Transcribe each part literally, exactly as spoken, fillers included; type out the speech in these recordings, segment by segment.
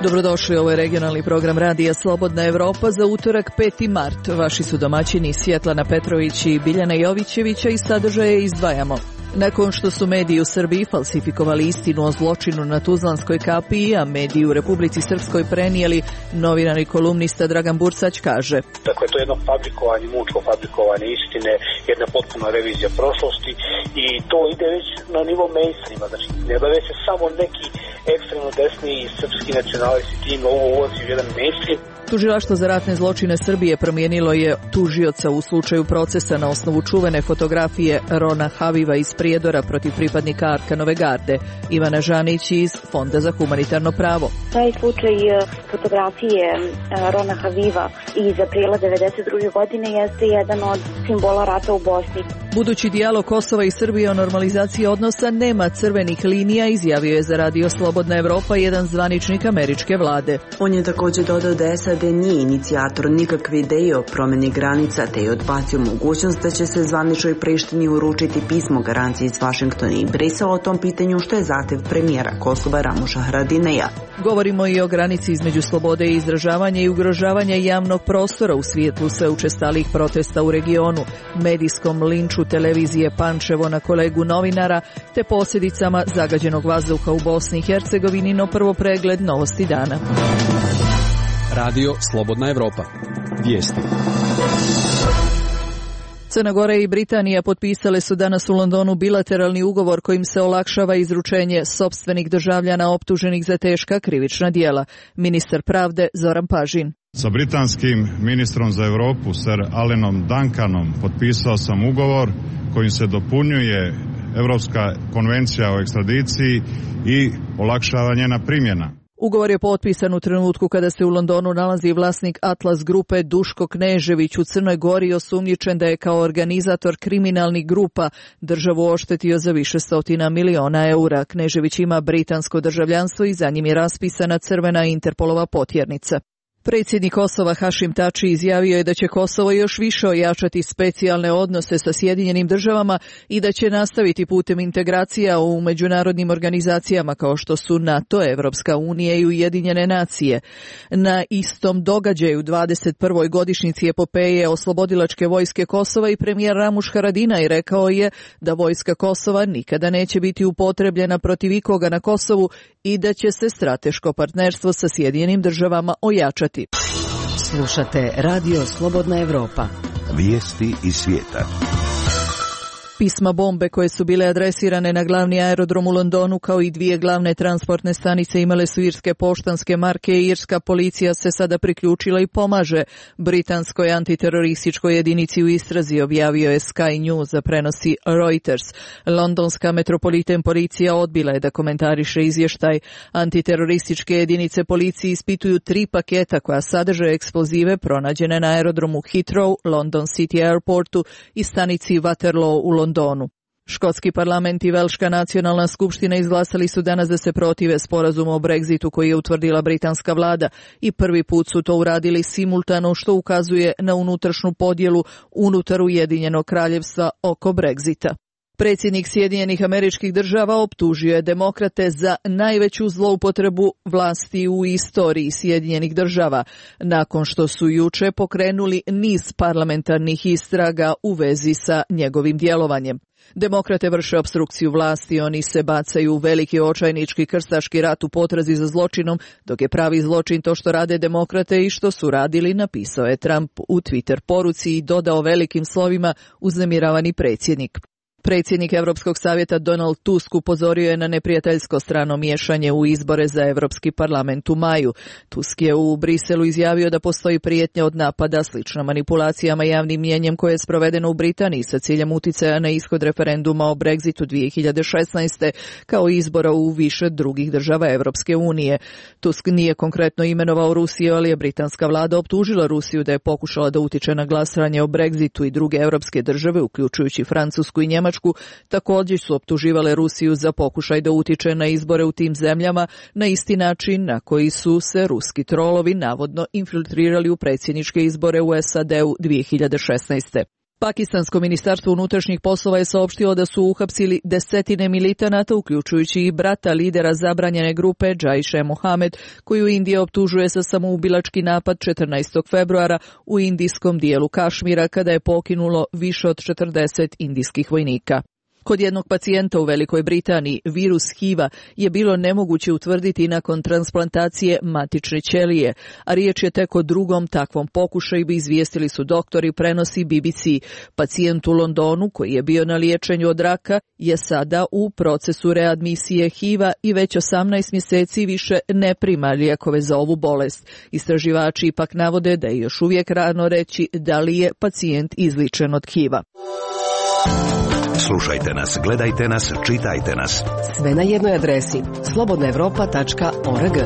Dobrodošli, ovo je regionalni program Radija Slobodna Evropa za utorak peti mart. Vaši su domaćini Svjetlana Petrović i Biljana Jovićevića i sadržaje izdvajamo. Nakon što su mediji u Srbiji falsifikovali istinu o zločinu na Tuzlanskoj kapiji, a mediji u Republici Srpskoj prenijeli, novinar i kolumnista Dragan Bursać kaže: Dakle, to je jedno fabrikovanje, mučko fabrikovanje istine, jedna potpuna revizija prošlosti i to ide već na nivo mainstreama, znači ne bave se samo neki ekstremno desni srpski nacionalisti tim, ovo uvozi u jedan mainstream. Tužilaštvo za ratne zločine Srbije promijenilo je tužioca u slučaju procesa na osnovu čuvene fotografije Rona Haviva iz Prijedora protiv pripadnika Arkanove garde. Ivana Žanić iz Fonda za humanitarno pravo. Taj slučaj fotografije Rona Haviva iz aprila devedeset druge godine jeste jedan od simbola rata u Bosni. Budući dijalog Kosova i Srbije o normalizaciji odnosa nema crvenih linija, izjavio je za Radio Slobodna Evropa jedan zvaničnik američke vlade. On je također dodao da S A D nije inicijator nikakve ideje o promjeni granica, te je odbacio mogućnost da će se zvaničnoj Prištini uručiti pismo garancije iz Vašingtona i Brisela o tom pitanju, što je zahtev premijera Kosova Ramuša Haradinaja. Govorimo i o granici između slobode i izražavanja i ugrožavanja javnog prostora u svijetlu sve učestalijih protesta u regionu, medijskom linču televizije Pančevo na kolegu novinara, te posljedicama zagađenog vazduha u Bosni i Hercegovini, no prvo pregled novosti dana. Radio Slobodna Evropa. Vijesti. Crna Gora i Britanija potpisale su danas u Londonu bilateralni ugovor kojim se olakšava izručenje sopstvenih državljana optuženih za teška krivična djela. Ministar pravde Zoran Pažin. Sa britanskim ministrom za Europu, Sir Alanom Duncanom, potpisao sam ugovor kojim se dopunjuje Europska konvencija o ekstradiciji i olakšava njena primjena. Ugovor je potpisan u trenutku kada se u Londonu nalazi vlasnik Atlas grupe Duško Knežević u Crnoj Gori, osumnjičen da je kao organizator kriminalnih grupa državu oštetio za više stotina miliona eura. Knežević ima britansko državljanstvo i za njim je raspisana crvena Interpolova potjernica. Predsjednik Kosova Hašim Tači izjavio je da će Kosovo još više ojačati specijalne odnose sa Sjedinjenim državama i da će nastaviti putem integracija u međunarodnim organizacijama kao što su NATO, Evropska unija i Ujedinjene nacije. Na istom događaju dvadeset prvoj godišnjici epopeje oslobodilačke vojske Kosova i premijer Ramuš Haradinaj rekao je da vojska Kosova nikada neće biti upotrebljena protiv ikoga na Kosovu i da će se strateško partnerstvo sa Sjedinjenim državama ojačati. Slušate Radio Slobodna Evropa. Vijesti iz svijeta. Pisma bombe koje su bile adresirane na glavni aerodrom u Londonu kao i dvije glavne transportne stanice imale su irske poštanske marke i irska policija se sada priključila i pomaže britanskoj antiterorističkoj jedinici u istrazi, objavio je Sky News, a prenosi Reuters. Londonska metropolitan policija odbila je da komentariše izvještaj. Antiterorističke jedinice policije ispituju tri paketa koja sadrže eksplozive pronađene na aerodromu Heathrow, London City Airportu i stanici Waterloo u Londonu. Londonu. Škotski parlament i Velška nacionalna skupština izglasali su danas da se protive sporazumu o Brexitu koji je utvrdila britanska vlada i prvi put su to uradili simultano, što ukazuje na unutrašnju podjelu unutar Ujedinjenog kraljevstva oko Brexita. Predsjednik Sjedinjenih Američkih Država optužio je demokrate za najveću zloupotrebu vlasti u istoriji Sjedinjenih Država, nakon što su juče pokrenuli niz parlamentarnih istraga u vezi sa njegovim djelovanjem. Demokrate vrše opstrukciju vlasti, oni se bacaju u veliki očajnički krstaški rat u potrazi za zločinom, dok je pravi zločin to što rade demokrate i što su radili, napisao je Trump u Twitter poruci i dodao velikim slovima uznemiravani predsjednik. Predsjednik Europskog savjeta Donald Tusk upozorio je na neprijateljsko strano miješanje u izbore za Europski parlament u maju. Tusk je u Briselu izjavio da postoji prijetnja od napada slična manipulacijama javnim mnijenjem koje je sprovedeno u Britaniji sa ciljem uticaja na ishod referenduma o Brexitu dvije hiljade šesnaeste kao i izbora u više drugih država Europske unije. Tusk nije konkretno imenovao Rusiju, ali je britanska vlada optužila Rusiju da je pokušala da utiče na glasanje o Brexitu i druge europske države, uključujući Francusku i Njemačku. Također su optuživale Rusiju za pokušaj da utiče na izbore u tim zemljama na isti način na koji su se ruski trolovi navodno infiltrirali u predsjedničke izbore u S A D-u dvije hiljade šesnaeste. Pakistansko ministarstvo unutrašnjih poslova je saopštilo da su uhapsili desetine militanata, uključujući i brata lidera zabranjene grupe Jaiše Mohamed, koju Indija optužuje za samoubilački napad četrnaestog februara u indijskom dijelu Kašmira, kada je poginulo više od četrdeset indijskih vojnika. Kod jednog pacijenta u Velikoj Britaniji virus H I V-a je bilo nemoguće utvrditi nakon transplantacije matične ćelije, a riječ je tek o drugom takvom pokušaju, izvijestili su doktori, prenosi B B C. Pacijent u Londonu, koji je bio na liječenju od raka, je sada u procesu readmisije H I V-a i već osamnaest mjeseci više ne prima lijekove za ovu bolest. Istraživači ipak navode da je još uvijek rano reći da li je pacijent izličen od H I V-a. Slušajte nas, gledajte nas, čitajte nas. Sve na jednoj adresi slobodna europa tačka org.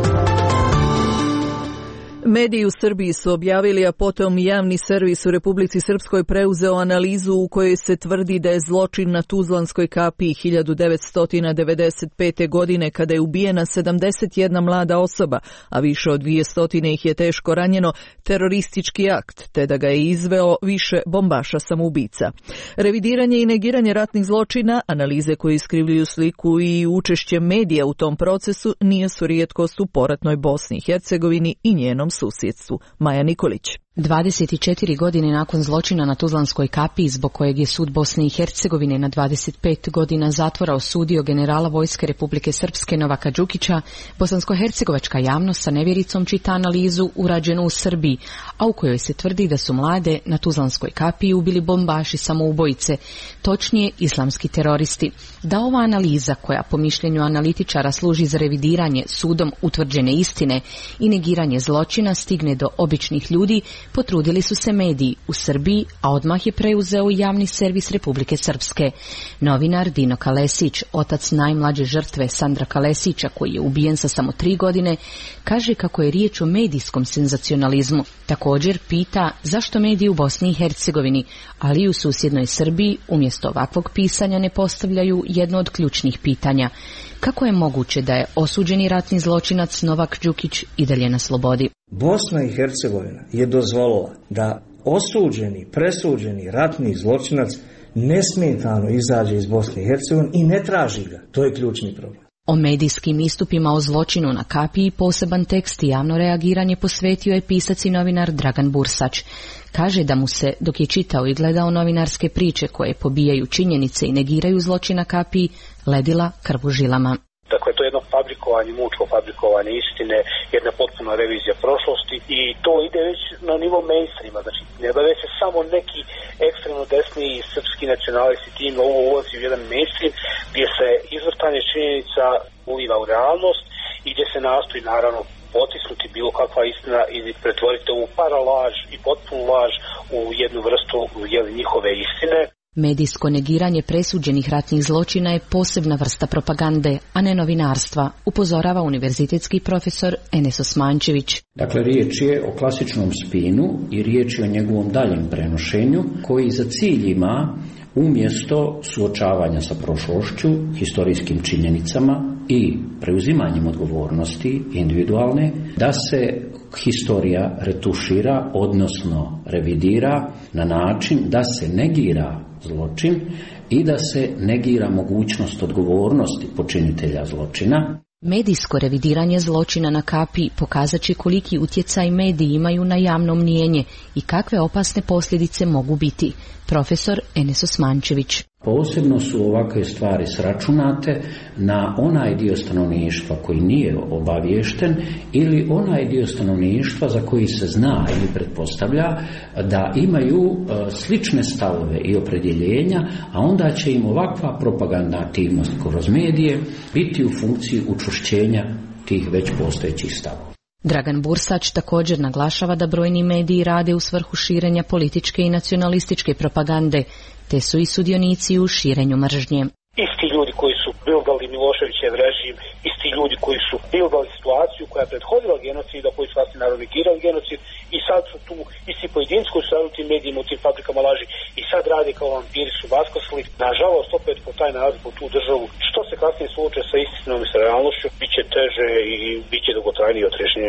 Mediji u Srbiji su objavili, a potom javni servis u Republici Srpskoj preuzeo analizu u kojoj se tvrdi da je zločin na Tuzlanskoj kapiji hiljadu devetsto devedeset pete. godine, kada je ubijena sedamdeset jedna mlada osoba, a više od dvjesto ih je teško ranjeno, teroristički akt, te da ga je izveo više bombaša samoubica. Revidiranje i negiranje ratnih zločina, analize koje iskrivljuju sliku i učešće medija u tom procesu nije su rijetkost u poratnoj Bosni i Hercegovini i njenom susjedstvu. Maja Nikolić. dvadeset četiri godine nakon zločina na Tuzlanskoj kapiji, zbog kojeg je sud Bosne i Hercegovine na dvadeset pet godina zatvora osudio generala Vojske Republike Srpske Novaka Đukića, bosansko-hercegovačka javnost sa nevjericom čita analizu urađenu u Srbiji, a u kojoj se tvrdi da su mlade na Tuzlanskoj kapiji ubili bombaši samoubojice, točnije islamski teroristi. Da ova analiza, koja po mišljenju analitičara služi za revidiranje sudom utvrđene istine i negiranje zločina, stigne do običnih ljudi, potrudili su se mediji u Srbiji, a odmah je preuzeo javni servis Republike Srpske. Novinar Dino Kalesić, otac najmlađe žrtve Sandra Kalesića, koji je ubijen sa samo tri godine, kaže kako je riječ o medijskom senzacionalizmu. Također pita zašto mediji u Bosni i Hercegovini, ali i u susjednoj Srbiji, umjesto ovakvog pisanja ne postavljaju jedno od ključnih pitanja. Kako je moguće da je osuđeni ratni zločinac Novak Đukić i dalje na slobodi? Bosna i Hercegovina je dozvolila da osuđeni, presuđeni ratni zločinac nesmetano izađe iz Bosne i Hercegovine i ne traži ga. To je ključni problem. O medijskim istupima o zločinu na kapiji poseban tekst i javno reagiranje posvetio je pisac i novinar Dragan Bursać. Kaže da mu se, dok je čitao i gledao novinarske priče koje pobijaju činjenice i negiraju zločin na kapiji, ledila krv u žilama. Dakle, to je jedno fabrikovanje, mučko fabrikovanje istine, jedna potpuna revizija prošlosti i to ide već na nivo mainstreama. Znači, ne bave se samo neki ekstremno desni srpski nacionalisti tim, ovo ulazi u jedan mainstream gdje se izvrtanje činjenica uliva u realnost i gdje se nastoji naravno potisnuti bilo kakva istina i pretvoriti ovu paralaž i potpunu laž u jednu vrstu jeli, njihove istine. Medijsko negiranje presuđenih ratnih zločina je posebna vrsta propagande, a ne novinarstva, upozorava univerzitetski profesor Enes Osmančević. Dakle, riječ je o klasičnom spinu i riječ je o njegovom daljem prenošenju koji za cilj ima, umjesto suočavanja sa prošlošću, historijskim činjenicama i preuzimanjem odgovornosti individualne, da se historija retušira, odnosno revidira na način da se negira zločin i da se negira mogućnost odgovornosti počinitelja zločina. Medijsko revidiranje zločina na kapiji pokazat će koliki utjecaj mediji imaju na javno mnijenje i kakve opasne posljedice mogu biti. Profesor Enes Osmančević. Posebno su ovakve stvari sračunate na onaj dio stanovništva koji nije obaviješten ili onaj dio stanovništva za koji se zna ili pretpostavlja da imaju slične stavove i opredjeljenja, a onda će im ovakva propagandna aktivnost kroz medije biti u funkciji učvršćenja tih već postojećih stavova. Dragan Bursać također naglašava da brojni mediji rade u svrhu širenja političke i nacionalističke propagande, te su i sudionici u širenju mržnje. Isti ljudi koji su bildali Miloševićev režim, isti ljudi koji su bildali situaciju koja je prethodila genocida, koji su vlastni narod negirali genocid i sad su tu isti pojedinci koji su radili u tim medijima, u tim fabrikama laži i sad rade kao vampiri su vaskosli. Nažalost, opet po taj narod, po tu državu, što se kasnije sluče sa istinom i sa realnošću, bit će teže i bit će dugotrajnije otrežnjenje.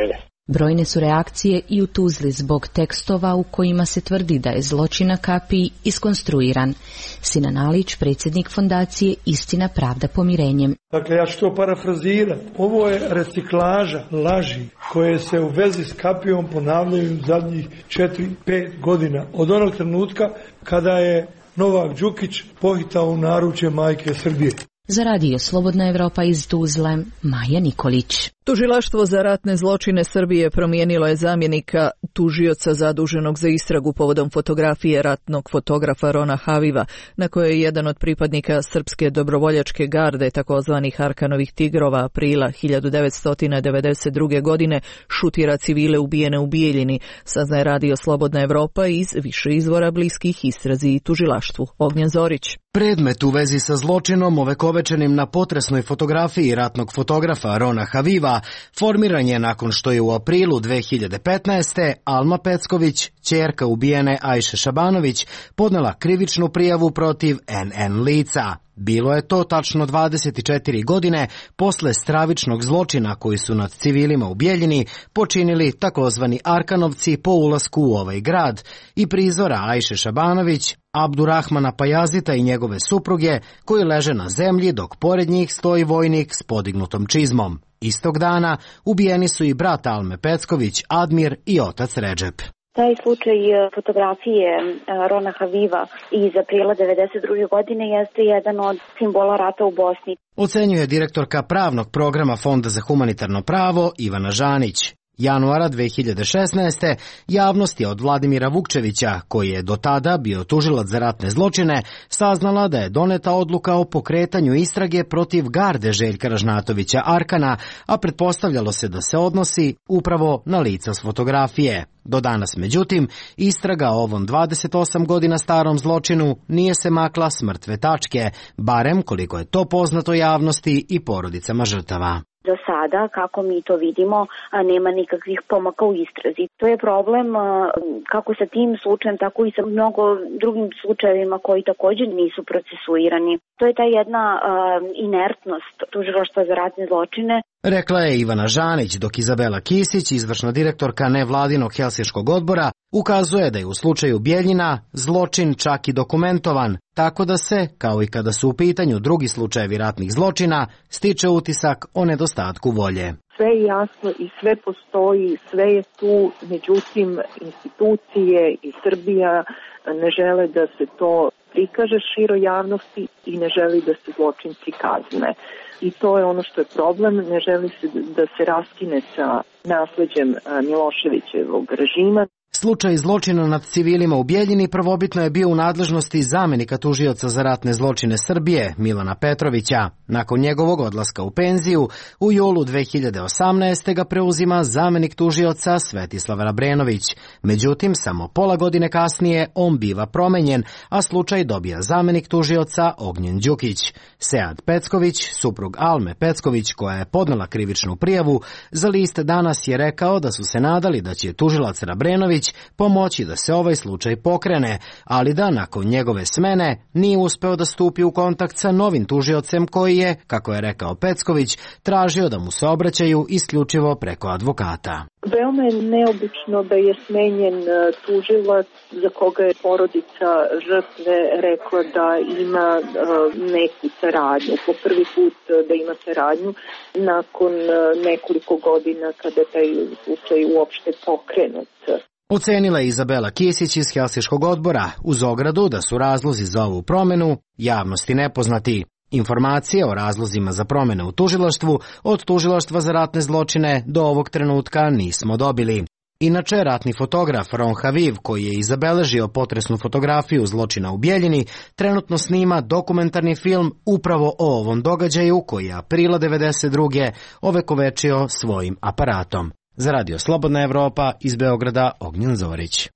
Brojne su reakcije i u Tuzli zbog tekstova u kojima se tvrdi da je zločin na kapiji iskonstruiran. Sinan Alić, predsjednik fondacije Istina, pravda, pomirenjem. Dakle, ja ću to parafrazirati. Ovo je reciklaža laži koje se u vezi s kapijom ponavljaju zadnjih četiri pet godina. Od onog trenutka kada je Novak Đukić pohitao u naručje majke Srbije. Za radio Slobodna Evropa iz Tuzle, Maja Nikolić. Tužilaštvo za ratne zločine Srbije promijenilo je zamjenika tužioca zaduženog za istragu povodom fotografije ratnog fotografa Rona Haviva, na kojoj je jedan od pripadnika Srpske dobrovoljačke garde, takozvanih Arkanovih tigrova, aprila hiljadu devetsto devedeset druge. godine šutira civile ubijene u Bijeljini, saznaje radio Slobodna Evropa iz više izvora bliskih istrazi i tužilaštvu. Ognjen Zorić. Predmet u vezi sa zločinom ovekovečenim na potresnoj fotografiji ratnog fotografa Rona Haviva formiran je nakon što je u aprilu dve hiljade petnaeste. Alma Pecković, ćerka ubijene Ajše Šabanović, podnela krivičnu prijavu protiv en en lica. Bilo je to tačno dvadeset četiri godine posle stravičnog zločina koji su nad civilima u Bijeljini počinili takozvani Arkanovci po ulasku u ovaj grad i prizora Ajše Šabanović, Abdurahmana Pajazita i njegove supruge koji leže na zemlji dok pored njih stoji vojnik s podignutom čizmom. Istog dana ubijeni su i brat Alme Pecković, Admir, i otac Redžep. Taj slučaj fotografije Rona Haviva iz aprila devedeset druge. godine jeste jedan od simbola rata u Bosni. Ocenjuje direktorka pravnog programa Fonda za humanitarno pravo Ivana Žanić. Januara dve hiljade šesnaeste. javnost je od Vladimira Vukčevića, koji je do tada bio tužilac za ratne zločine, saznala da je doneta odluka o pokretanju istrage protiv garde Željka Ražnatovića Arkana, a pretpostavljalo se da se odnosi upravo na lica s fotografije. Do danas, međutim, istraga o ovom dvadeset osam godina starom zločinu nije se makla s mrtve tačke, barem koliko je to poznato javnosti i porodicama žrtava. Do sada, kako mi to vidimo, nema nikakvih pomaka u istrazi. To je problem kako sa tim slučajem, tako i sa mnogo drugim slučajevima koji također nisu procesuirani. To je ta jedna uh, inertnost tužilaštva za ratne zločine. Rekla je Ivana Žanić, dok Izabela Kisić, izvršna direktorka nevladinog Helsinškog odbora, ukazuje da je u slučaju Bijeljina zločin čak i dokumentovan, tako da se, kao i kada su u pitanju drugi slučajevi ratnih zločina, stiče utisak o nedostatku volje. Sve je jasno i sve postoji, sve je tu, međutim institucije i Srbija ne žele da se to prikaže široj javnosti i ne želi da se zločinci kazne. I to je ono što je problem, ne želi se da se raskine sa nasleđem Miloševićevog režima. Slučaj zločina nad civilima u Bijeljini prvobitno je bio u nadležnosti zamenika tužioca za ratne zločine Srbije, Milana Petrovića. Nakon njegovog odlaska u penziju, u julu dve hiljade osamnaeste. ga preuzima zamenik tužioca Svetislav Rabrenović. Međutim, samo pola godine kasnije on biva promenjen, a slučaj dobija zamenik tužioca Ognjen Đukić. Sead Pecković, suprug Alme Pecković, koja je podnela krivičnu prijavu, za list Danas je rekao da su se nadali da će tužilac Rabrenović pomoći da se ovaj slučaj pokrene, ali da nakon njegove smene nije uspeo da stupi u kontakt sa novim tužiocem koji je, kako je rekao Pecković, tražio da mu se obraćaju isključivo preko advokata. Veoma je neobično da je smenjen tužilac za koga je porodica žrtve rekla da ima neku saradnju. Po prvi put da ima saradnju nakon nekoliko godina kada taj slučaj uopšte pokrenut. Ocenila je Izabela Kisić iz Helsinškog odbora, uz ogradu da su razlozi za ovu promenu javnosti nepoznati. Informacije o razlozima za promene u tužilaštvu od Tužilaštva za ratne zločine do ovog trenutka nismo dobili. Inače, ratni fotograf Ron Haviv, koji je izabeležio potresnu fotografiju zločina u Bijeljini, trenutno snima dokumentarni film upravo o ovom događaju koji je aprila devedeset druge. ovekovečio svojim aparatom. Za radio Slobodna Evropa iz Beograda, Ognjen Zorić.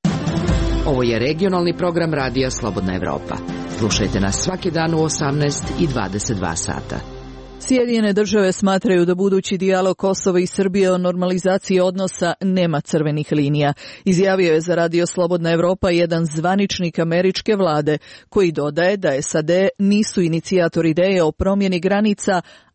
Ovo je regionalni program radija Slobodna Evropa. Slušajte nas svaki dan u osamnaest i dvadeset dva sata. Sjedinjene države smatraju da budući dijalog Kosova i Srbije o normalizaciji odnosa nema crvenih linija. Izjavio je za radio Slobodna Evropa jedan zvaničnik američke vlade, koji dodaje da S A D nisu inicijator ideje o promjeni granica,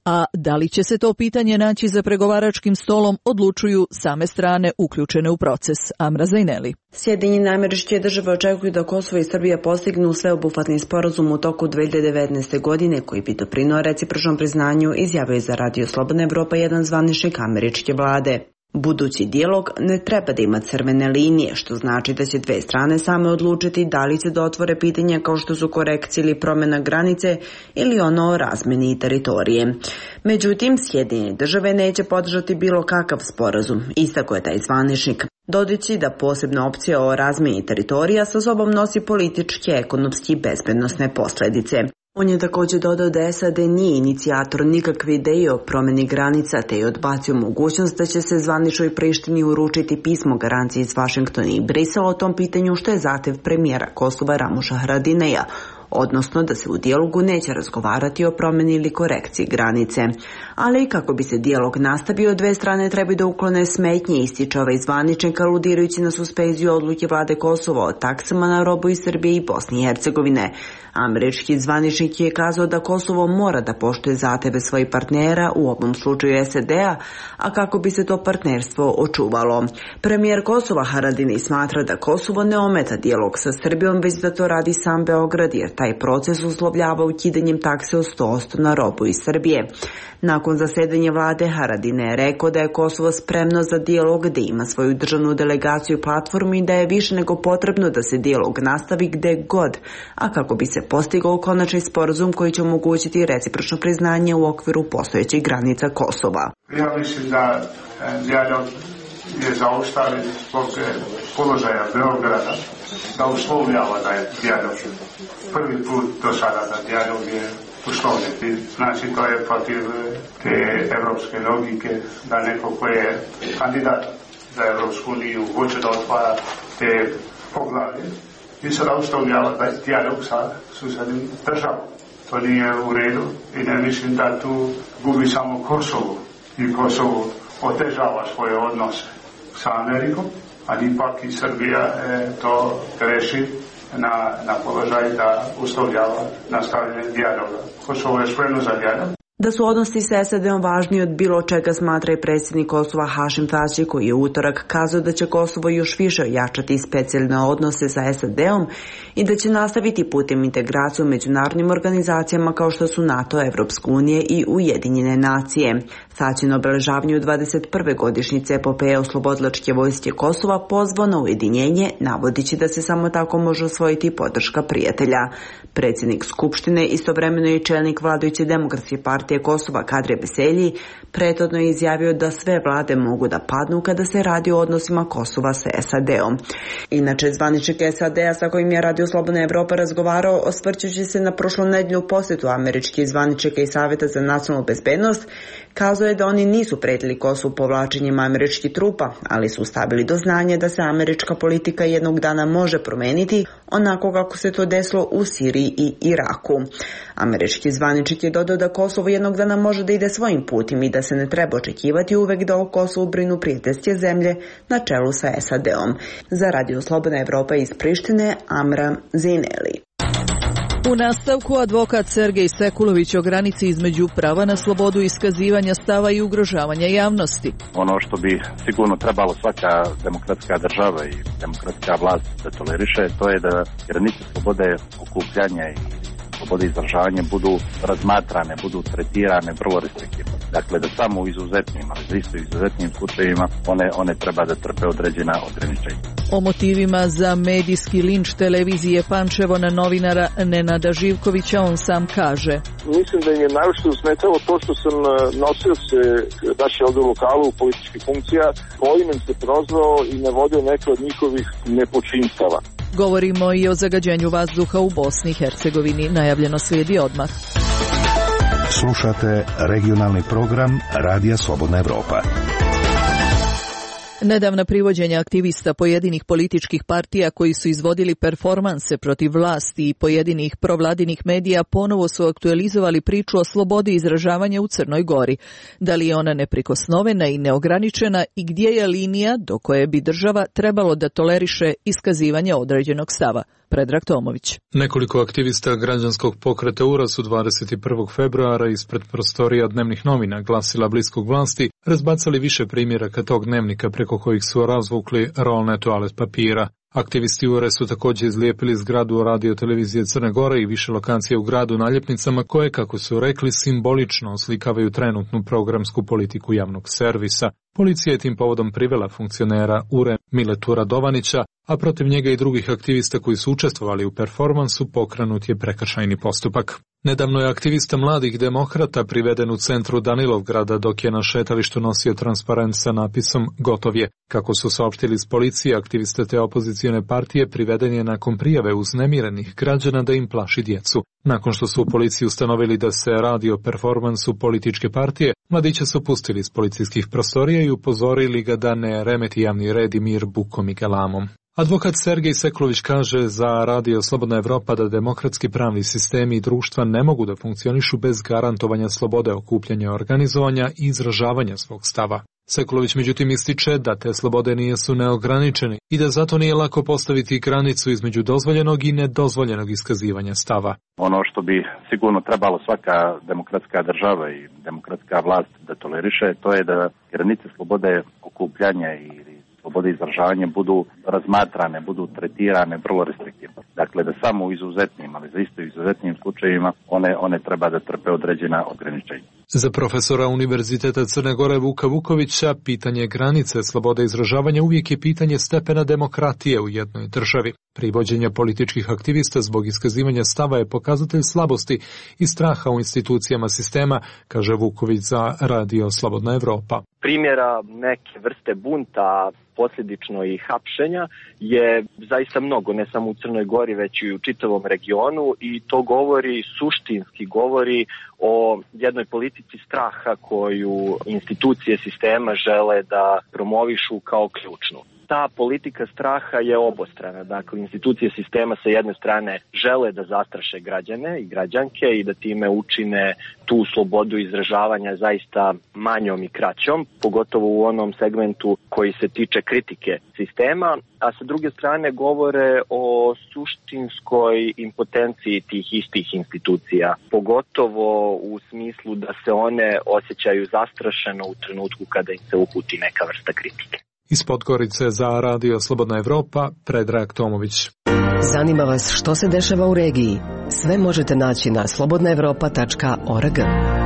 A da li će se to pitanje naći za pregovaračkim stolom odlučuju same strane uključene u proces. Amra Zajneli. Sjedinjene Američke Države očekuju da Kosovo i Srbija postignu sveobuhvatni sporazum u toku dve hiljade devetnaeste. godine koji bi doprinuo recipročnom priznanju, izjavio je za Radio Slobodna Evropa jedan zvaničnik američke vlade. Budući dijalog ne treba da ima crvene linije, što znači da će dve strane same odlučiti da li će da otvore pitanja kao što su korekcije ili promjena granice ili ono o razmeni teritorije. Međutim, Sjedinjene Države neće podržati bilo kakav sporazum, istako je taj zvaničnik, dodajući da posebna opcija o razmeni teritorija sa sobom nosi političke, ekonomske i bezbednosne posljedice. On je također dodao da S A D nije inicijator nikakve ideje o promjeni granica, te je odbacio mogućnost da će se zvaničnoj Prištini uručiti pismo garancije iz Vašingtona i Brisela o tom pitanju, što je zahtev premijera Kosova Ramuša Haradinaja, odnosno da se u dijalogu neće razgovarati o promjeni ili korekciji granice. Ali i kako bi se dijalog nastavio, dve strane trebaju da uklone smetnje, ističe ovaj zvaničnik, aludirajući na suspenziju odluke vlade Kosova o taksama na robu iz Srbije i Bosne i Hercegovine. Američki zvaničnik je kazao da Kosovo mora da poštuje zahteve svojih partnera, u ovom slučaju S A D-a, a kako bi se to partnerstvo očuvalo. Premijer Kosova Haradinaj smatra da Kosovo ne ometa dijalog sa Srbijom, već da to radi sam Beograd, jer taj proces uslovljava ukidanjem takse od sto posto na robu iz Srbije. Nakon zasedanja vlade, Haradinaj je rekao da je Kosovo spremno za dijalog, da ima svoju državnu delegaciju i platformu i da je više nego potrebno da se dijalog nastavi gde god, a kako bi se postigao konačni sporazum koji će omogućiti recipročno priznanje u okviru postojećih granica Kosova. Ja mislim da dijalog je zaustavljen zbog položaja Beograda, da uslovljava da je dijalog. Prvi put do sada da dijalog je uslovljen. Znači to je protiv te evropske logike da neko ko je kandidat za Evropsku uniju hoće da otvara te poglavlje i sada uslovljava da je dijalog sa susednim državom. To nije u redu i ne mislim da tu gubi samo Kosovo i Kosovo otežava svoje odnose sa Amerikom, ali ipak i Srbija e, to greši na, na položaj da uslovljava nastavljanje dijaloga. Kosovo je spremno za dijalog. Da su odnosi sa S A D-om važniji od bilo čega, smatra i predsjednik Kosova Hašim Tači, koji je utorak kazao da će Kosovo još više ojačati specijalne odnose sa S A D-om i da će nastaviti putem integracije u međunarodnim organizacijama kao što su NATO, Evropska unija i Ujedinjene nacije. Tači na obeležavanju dvadeset prve godišnjice epopeje oslobodilačke vojske Kosova pozvao na ujedinjenje, navodići da se samo tako može osvojiti podrška prijatelja. Predsjednik Skupštine, istovremeno i čelnik vladajuće Demokratske partije Kosova Kadrija Beselji, prethodno je izjavio da sve vlade mogu da padnu kada se radi o odnosima Kosova sa S A D-om. Inače, zvaničnik S A D-a sa kojim je Radio Slobodna Evropa razgovarao, osvrćući se na prošlu nedjelju posjetu američkih zvaničnika i Savjeta za nacionalnu bezbednost, kazao je da oni nisu pretili Kosovu povlačenjem američkih trupa, ali su stavili do znanja da se američka politika jednog dana može promeniti, onako kako se to desilo u Siriji i Iraku. Američki zvaničnik je dodao da Kosovo jednog dana može da ide svojim putem i da se ne treba očekivati uvek da o Kosovu brinu prijateljske zemlje na čelu sa S A D-om. Za Radio Slobodna Evropa iz Prištine, Amra Zajneli. U nastavku advokat Sergej Sekulović o granici između prava na slobodu iskazivanja stava i ugrožavanja javnosti. Ono što bi sigurno trebalo svaka demokratska država i demokratska vlast da toleriše, to je da granice slobode okupljanja i slobode izražavanja budu razmatrane, budu tretirane vrlo restriktivno. Dakle, da samo u izuzetnim, ali zaista u izuzetnim slučajevima one, one treba da trpe određena ograničenja. O motivima za medijski linč televizije Pančevo na novinara Nenada Živkovića on sam kaže: Mislim da im je naročito smetalo to što sam nosio se naše ovdje u lokalu u političkih funkcija, kojim im se prozvao i navodio neke od njihovih nepočinstava. Govorimo i o zagađenju vazduha u Bosni i Hercegovini. Najavljeno slijedi odmah. Slušate regionalni program Radija Slobodna Evropa. Nedavna privođenja aktivista pojedinih političkih partija koji su izvodili performanse protiv vlasti i pojedinih provladinih medija ponovo su aktualizovali priču o slobodi izražavanja u Crnoj Gori. Da li je ona neprikosnovena i neograničena i gdje je linija do koje bi država trebalo da toleriše iskazivanje određenog stava? Predrag Tomović. Nekoliko aktivista građanskog pokreta U R A su dvadeset prvog februara ispred prostorija dnevnih novina Glasila bliskog vlasti razbacali više primjeraka tog dnevnika preko kojih su razvukli rolne toalet papira. Aktivisti U R A su također izlijepili zgradu radio televizije Crne Gore i više lokacije u gradu naljepnicama koje, kako su rekli, simbolično oslikavaju trenutnu programsku politiku javnog servisa. Policija je tim povodom privela funkcionera U R A Miletu Radovanića, a protiv njega i drugih aktivista koji su učestvovali u performansu pokrenut je prekršajni postupak. Nedavno je aktivista mladih demokrata priveden u centru Danilovgrada dok je na šetalištu nosio transparent sa napisom "Gotov je". Kako su saopštili iz policije, aktivista te opozicijone partije priveden je nakon prijave uznemirenih građana da im plaši djecu. Nakon što su u policiji ustanovili da se radi o performansu političke partije, mladića su pustili iz policijskih prostorija i upozorili ga da ne remeti javni red i mir bukom i galamom. Advokat Sergej Seklović kaže za Radio Slobodna Evropa da demokratski pravni sistemi i društva ne mogu da funkcionišu bez garantovanja slobode okupljanja, organizovanja i izražavanja svog stava. Seklović međutim ističe da te slobode nisu neograničene i da zato nije lako postaviti granicu između dozvoljenog i nedozvoljenog iskazivanja stava. Ono što bi sigurno trebalo svaka demokratska država i demokratska vlast da toleriše, to je da granice slobode okupljanja i slobode izražavanja budu razmatrane, budu tretirane vrlo restriktivno. Dakle, da samo u izuzetnim, ali za isto izuzetnim slučajevima one, one treba da trpe određena ograničenja. Za profesora Univerziteta Crne Gore Vuka Vukovića, pitanje granice slobode izražavanja uvijek je pitanje stepena demokratije u jednoj državi. Privođenje političkih aktivista zbog iskazivanja stava je pokazatelj slabosti i straha u institucijama sistema, kaže Vuković za Radio Slobodna Evropa. Primjera neke vrste bunta, posljedično i hapšenja, je zaista mnogo, ne samo u Crnoj Gori, već i u čitavom regionu, i to govori, suštinski govori o jednoj politici straha koju institucije sistema žele da promovišu kao ključnu. Ta politika straha je obostrana. Dakle, institucije sistema sa jedne strane žele da zastraše građane i građanke i da time učine tu slobodu izražavanja zaista manjom i kraćom, pogotovo u onom segmentu koji se tiče kritike sistema, a sa druge strane govore o suštinskoj impotenciji tih istih institucija, pogotovo u smislu da se one osjećaju zastrašeno u trenutku kada im se uputi neka vrsta kritike. Iz Podgorice za Radio Slobodna Evropa, Predrag Tomović. Zanima vas što se dešava u regiji? Sve možete naći na slobodna evropa tačka org.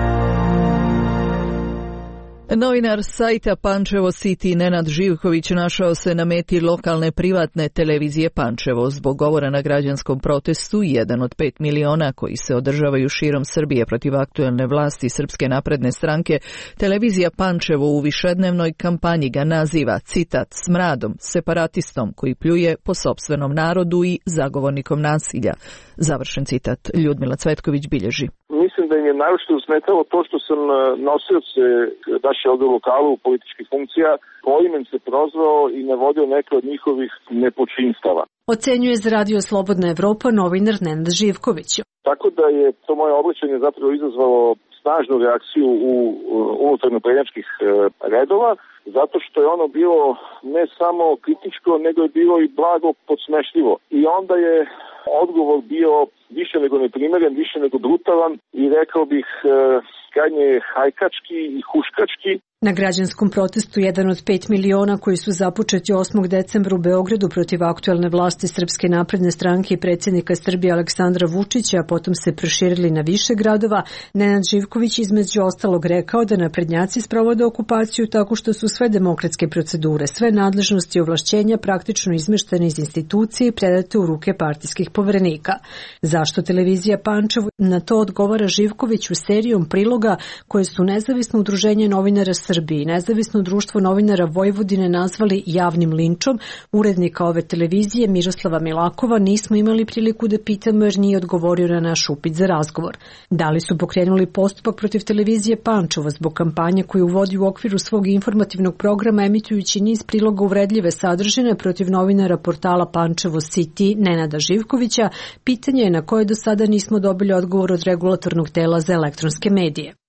Novinar sajta Pančevo City Nenad Živković našao se na meti lokalne privatne televizije Pančevo zbog govora na građanskom protestu, jedan od pet miliona koji se održavaju širom Srbije protiv aktuelne vlasti Srpske napredne stranke. Televizija Pančevo u višednevnoj kampanji ga naziva, citat, smradom, separatistom koji pljuje po sopstvenom narodu i zagovornikom nasilja. Završen citat. Ljudmila Cvetković bilježi. Mislim da im je naročito usmetalo to što sam nosioce naše ovdje u lokalu političkih funkcija poimen se prozvao i navodio neke od njihovih nepočinstava. Ocenjuje za Radio Slobodna Evropa novinar Nenad Živković. Tako da je to moje obraćanje zapravo izazvalo snažnu reakciju u unutarnjoprednjačkih redova, zato što je ono bilo ne samo kritičko, nego je bilo i blago podsmešljivo. I onda je odgovor bio više nego neprimeren, više nego brutalan i rekao bih krajnje hajkački i huškački. Na građanskom protestu jedan od pet miliona koji su započeti osmog decembra u Beogradu protiv aktuelne vlasti Srpske napredne stranke i predsjednika Srbije Aleksandra Vučića, a potom se proširili na više gradova, Nenad Živković između ostalog rekao da naprednjaci sprovode okupaciju tako što su sve demokratske procedure, sve nadležnosti i ovlašćenja praktično izmeštene iz institucije i predate u ruke partijskih poverenika. Zašto televizija Pančevo? Na to odgovara Živković u serijom priloga koje su nezavisno udruženje novinara Srbiji i nezavisno društvo novinara Vojvodine nazvali javnim linčom. Urednika ove televizije Miroslava Milakova nismo imali priliku da pitamo jer nije odgovorio na naš upit za razgovor. Da li su pokrenuli postupak protiv televizije Pančevo zbog kampanje koju vodi u okviru svog informativnog programa emitujući niz priloga uvredljive sadržine protiv novinara portala Pančevo City Nenada Živkovića, pitanje je na koje do sada nismo dobili odgovor od regulatornog tela za elektronske medije.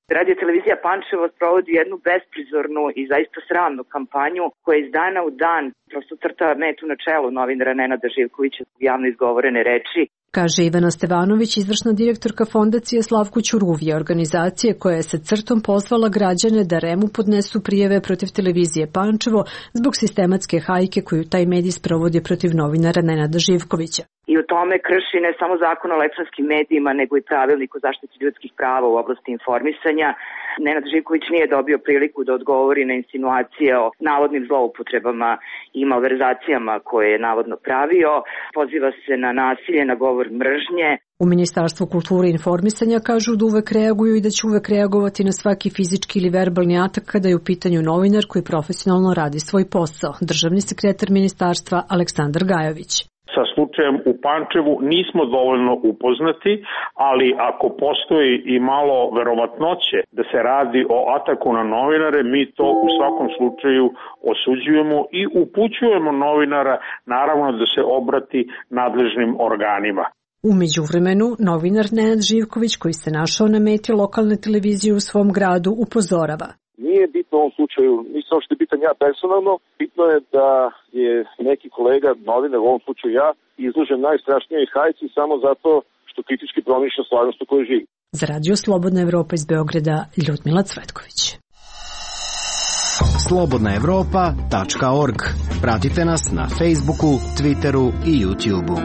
Radio televizija Pančevo sprovodi jednu besprizornu i zaista sramnu kampanju koja iz dana u dan prosto crta metu na čelu novinara Nenada Živkovića zbog javno izgovorene reči. Kaže Ivana Stevanović, izvršna direktorka fondacije Slavko Ćuruvije, organizacije koja je sa crtom pozvala građane da R E M-u podnesu prijave protiv televizije Pančevo zbog sistematske hajke koju taj medij sprovodi protiv novinara Nenada Živkovića. I u tome krši ne samo zakon o elektronskim medijima, nego i pravilnik o zaštiti ljudskih prava u oblasti informisanja. Nenad Živković nije dobio priliku da odgovori na insinuacije o navodnim zloupotrebama i malverzacijama koje je navodno pravio. Poziva se na nasilje, na govor mržnje. U Ministarstvu kulture i informisanja kažu da uvek reaguju i da će uvek reagovati na svaki fizički ili verbalni atak kada je u pitanju novinar koji profesionalno radi svoj posao. Državni sekretar ministarstva Aleksandar Gajović. Sa slučajem u Pančevu nismo dovoljno upoznati, ali ako postoji i malo verovatnoće da se radi o ataku na novinare, mi to u svakom slučaju osuđujemo i upućujemo novinara, naravno da se obrati nadležnim organima. U međuvremenu, novinar Nenad Živković, koji se našao na meti lokalne televizije u svom gradu, upozorava. Nije bitno u ovom slučaju, nisam što je bitan ja personalno, bitno je da je neki kolega, novinar, u ovom slučaju ja, izložen najstrašnijoj hajci samo zato što kritički promišlja stvarnost u kojoj živi. Za Radio Slobodna Evropa iz Beograda, Ljudmila Cvetković. slobodna evropa tačka org. Pratite nas na Facebooku, Twitteru i YouTubeu.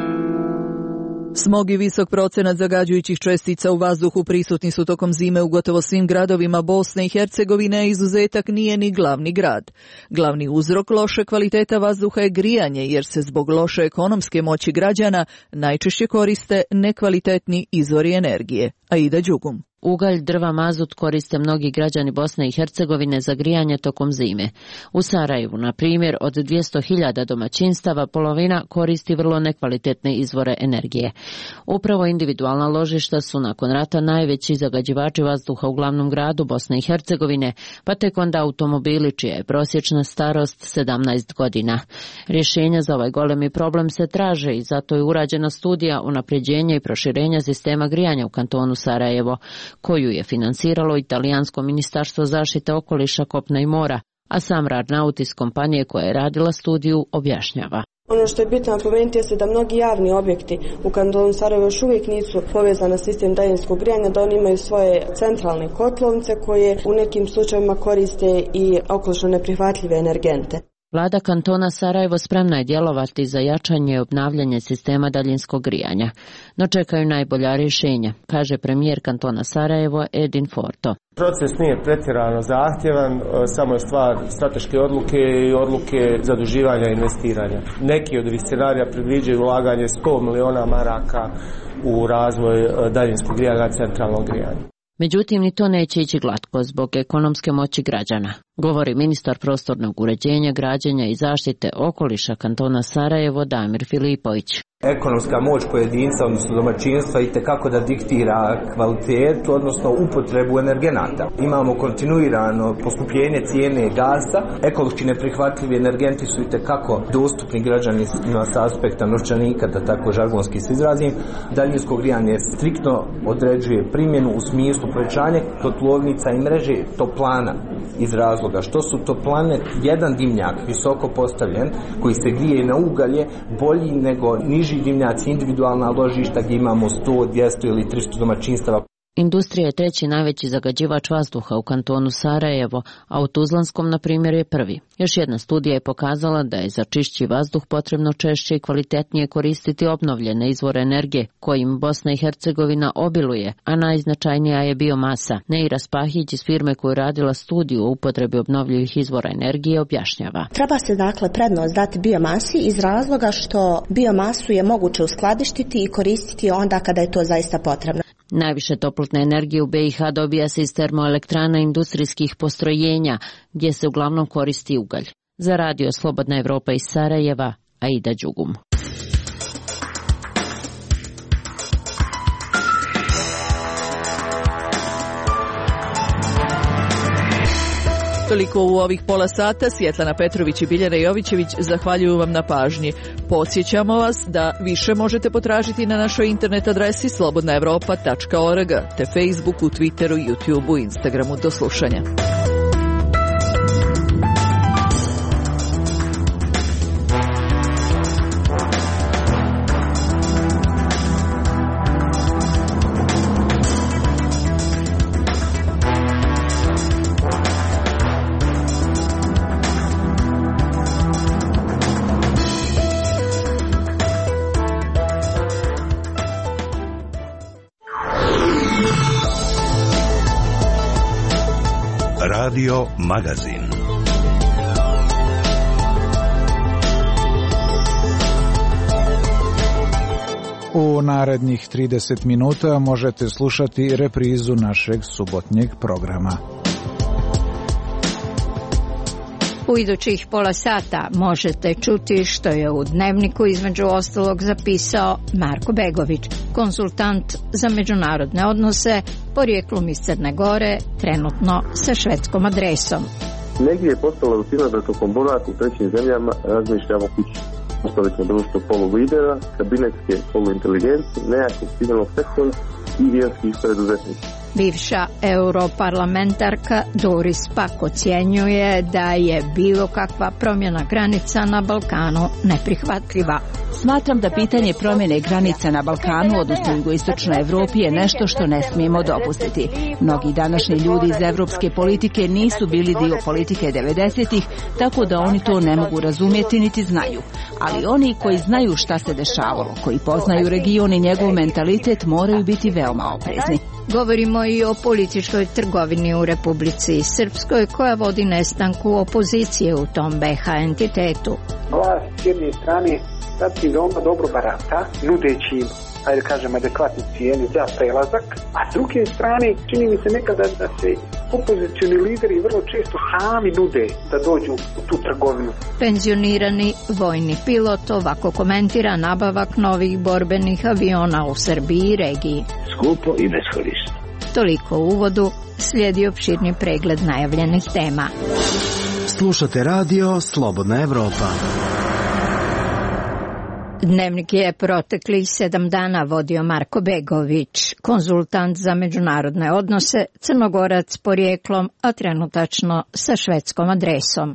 Smog i visok procenat zagađujućih čestica u vazduhu prisutni su tokom zime u gotovo svim gradovima Bosne i Hercegovine, a izuzetak nije ni glavni grad. Glavni uzrok loše kvaliteta vazduha je grijanje, jer se zbog loše ekonomske moći građana najčešće koriste nekvalitetni izvori energije. Aida Đugum. Ugalj, drva, mazut koriste mnogi građani Bosne i Hercegovine za grijanje tokom zime. U Sarajevu, na primjer, od dvjesto hiljada domaćinstava polovina koristi vrlo nekvalitetne izvore energije. Upravo individualna ložišta su nakon rata najveći zagađivači vazduha u glavnom gradu Bosne i Hercegovine, pa tek onda automobili čija je prosječna starost sedamnaest godina. Rješenja za ovaj golemi problem se traže i zato je urađena studija unapređenja i proširenja sistema grijanja u kantonu Sarajevo, koju je financiralo Italijansko ministarstvo zaštite okoliša, kopna i mora, a sam Radnaut iz kompanije koja je radila studiju objašnjava. Ono što je bitno napomenuti jeste da mnogi javni objekti u kantonu Sarajevo još uvijek nisu povezani na sistem daljinskog grijanja, da oni imaju svoje centralne kotlovnice koje u nekim slučajevima koriste i okolišno neprihvatljive energente. Vlada kantona Sarajevo spremna je djelovati za jačanje i obnavljanje sistema daljinskog grijanja, no čekaju najbolja rješenja, kaže premijer kantona Sarajevo Edin Forto. Proces nije pretjerano zahtjevan, samo je stvar strateške odluke i odluke zaduživanja i investiranja. Neki od ovih scenarija predviđaju ulaganje sto miliona maraka u razvoj daljinskog grijanja, centralnog grijanja. Međutim, ni to neće ići glatko zbog ekonomske moći građana, govori ministar prostornog uređenja, građenja i zaštite okoliša kantona Sarajevo Damir Filipović. Ekonomska moć pojedinca, odnosno domaćinstva, itekako da diktira kvalitetu, odnosno upotrebu energenata. Imamo kontinuirano poskupljenje cijene gasa, ekološki neprihvatljivi energenti su itekako dostupni građanima sa aspekta novčanika, da tako žargonski se izrazim. Daljinsko grijanje striktno određuje primjenu u smislu povećanja kotlovnica i mreže toplana iz razloga što su toplane jedan dimnjak visoko postavljen koji se grije na ugalje bolji nego niži dimnjaci, individualna ložišta gdje imamo sto, dvjesto ili tristo domaćinstava. Industrija je treći najveći zagađivač vazduha u kantonu Sarajevo, a u Tuzlanskom, na primjer, je prvi. Još jedna studija je pokazala da je za čišći vazduh potrebno češće i kvalitetnije koristiti obnovljene izvore energije, kojim Bosna i Hercegovina obiluje, a najznačajnija je biomasa. Neira Spahić iz firme koja je radila studiju o upotrebi obnovljivih izvora energije objašnjava. Treba se dakle prednost dati biomasi iz razloga što biomasu je moguće uskladištiti i koristiti onda kada je to zaista potrebno. Najviše toplotne energije u B i H dobija se iz termoelektrana industrijskih postrojenja, gdje se uglavnom koristi ugalj. Za Radio Slobodna Evropa iz Sarajeva, Aida Đugum. Toliko u ovih pola sata. Svjetlana Petrović i Biljana Jovićević zahvaljuju vam na pažnji. Podsjećamo vas da više možete potražiti na našoj internet adresi slobodna evropa tačka org, te Facebooku, Twitteru, YouTubeu, Instagramu. Do slušanja. Radio Magazin. U narednih trideset minuta možete slušati reprizu našeg subotnjeg programa. U idućih pola sata možete čuti što je u Dnevniku između ostalog zapisao Marko Begović, konsultant za međunarodne odnose, porijeklom iz Crne Gore, trenutno sa švedskom adresom. Negdje je postala rutina da tokom boravka u trećim zemljama razmišljamo kući. Postali smo društvo polulidera, kabinetske poluinteligencije, nejakog civilnog sektora i vjerskih preduzetnika. Bivša europarlamentarka Doris Pack ocjenjuje da je bilo kakva promjena granica na Balkanu neprihvatljiva. Smatram da pitanje promjene granica na Balkanu, odnosno jugoistočnoj Evropi, je nešto što ne smijemo dopustiti. Mnogi današnji ljudi iz evropske politike nisu bili dio politike devedesetih, tako da oni to ne mogu razumjeti niti znaju. Ali oni koji znaju šta se dešavalo, koji poznaju region i njegov mentalitet, moraju biti veoma oprezni. Govorimo i o političkoj trgovini u Republici Srpskoj koja vodi nestanku opozicije u tom be ha entitetu. Vlast s jedne strane sasvim veoma dobro barata, nudeći im, ajde kažem, adekvatne cijene za prelazak, a s druge strane čini mi se nekada da se opozicioni lideri vrlo često sami nude da dođu u tu trgovinu. Penzionirani vojni pilot ovako komentira nabavak novih borbenih aviona u Srbiji i regiji. Skupo i beskorisno. Toliko u uvodu, slijedi opširni pregled najavljenih tema. Slušate radio Slobodna Evropa. Dnevnik je proteklih sedam dana vodio Marko Begović, konzultant za međunarodne odnose, Crnogorac porijeklom, a trenutačno sa švedskom adresom.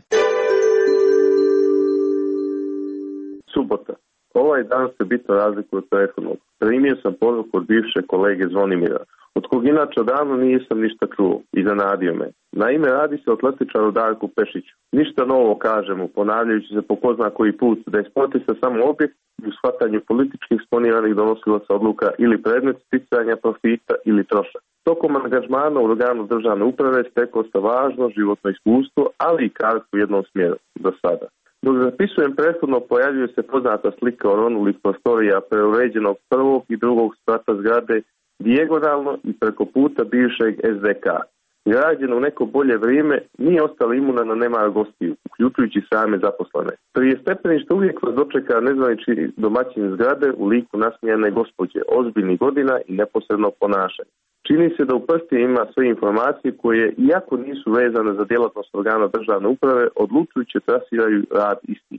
Subota. Ovaj dan se bitno razlikuje od prethodnog. Primio sam poruku od bivše kolege Zvonimira, od kog inače odavno nisam ništa čuo, iznenadio me. Naime, radi se o atletičaru Darku Pešiću. Ništa novo kažemo, ponavljajući se po ko zna koji put, da je sportista samo objekt u shvatanju političkih sponiranih donosilaca odluka ili predmet sticanja profita ili troška. Tokom angažmana u organu državne uprave stekao sa važno životno iskustvo, ali i kartu u jednom smjeru do sada. Dok zapisujem prethodno, pojavljuje se poznata slika oronulih prostorija preuređenog prvog i drugog sprata zgrade dijagonalno i preko puta bivšeg es de ka. Građeno u neko bolje vrijeme, nije ostala imuna na nemar gostiju, uključujući same zaposlene. Prije stepeništa uvijek vas dočeka nezvanični domaćin zgrade u liku nasmijane gospođe, ozbiljnih godina i neposrednog ponašanja. Čini se da u prsti ima sve informacije koje, iako nisu vezane za djelatnost organa državne uprave, odlučujuće trasiraju rad istih.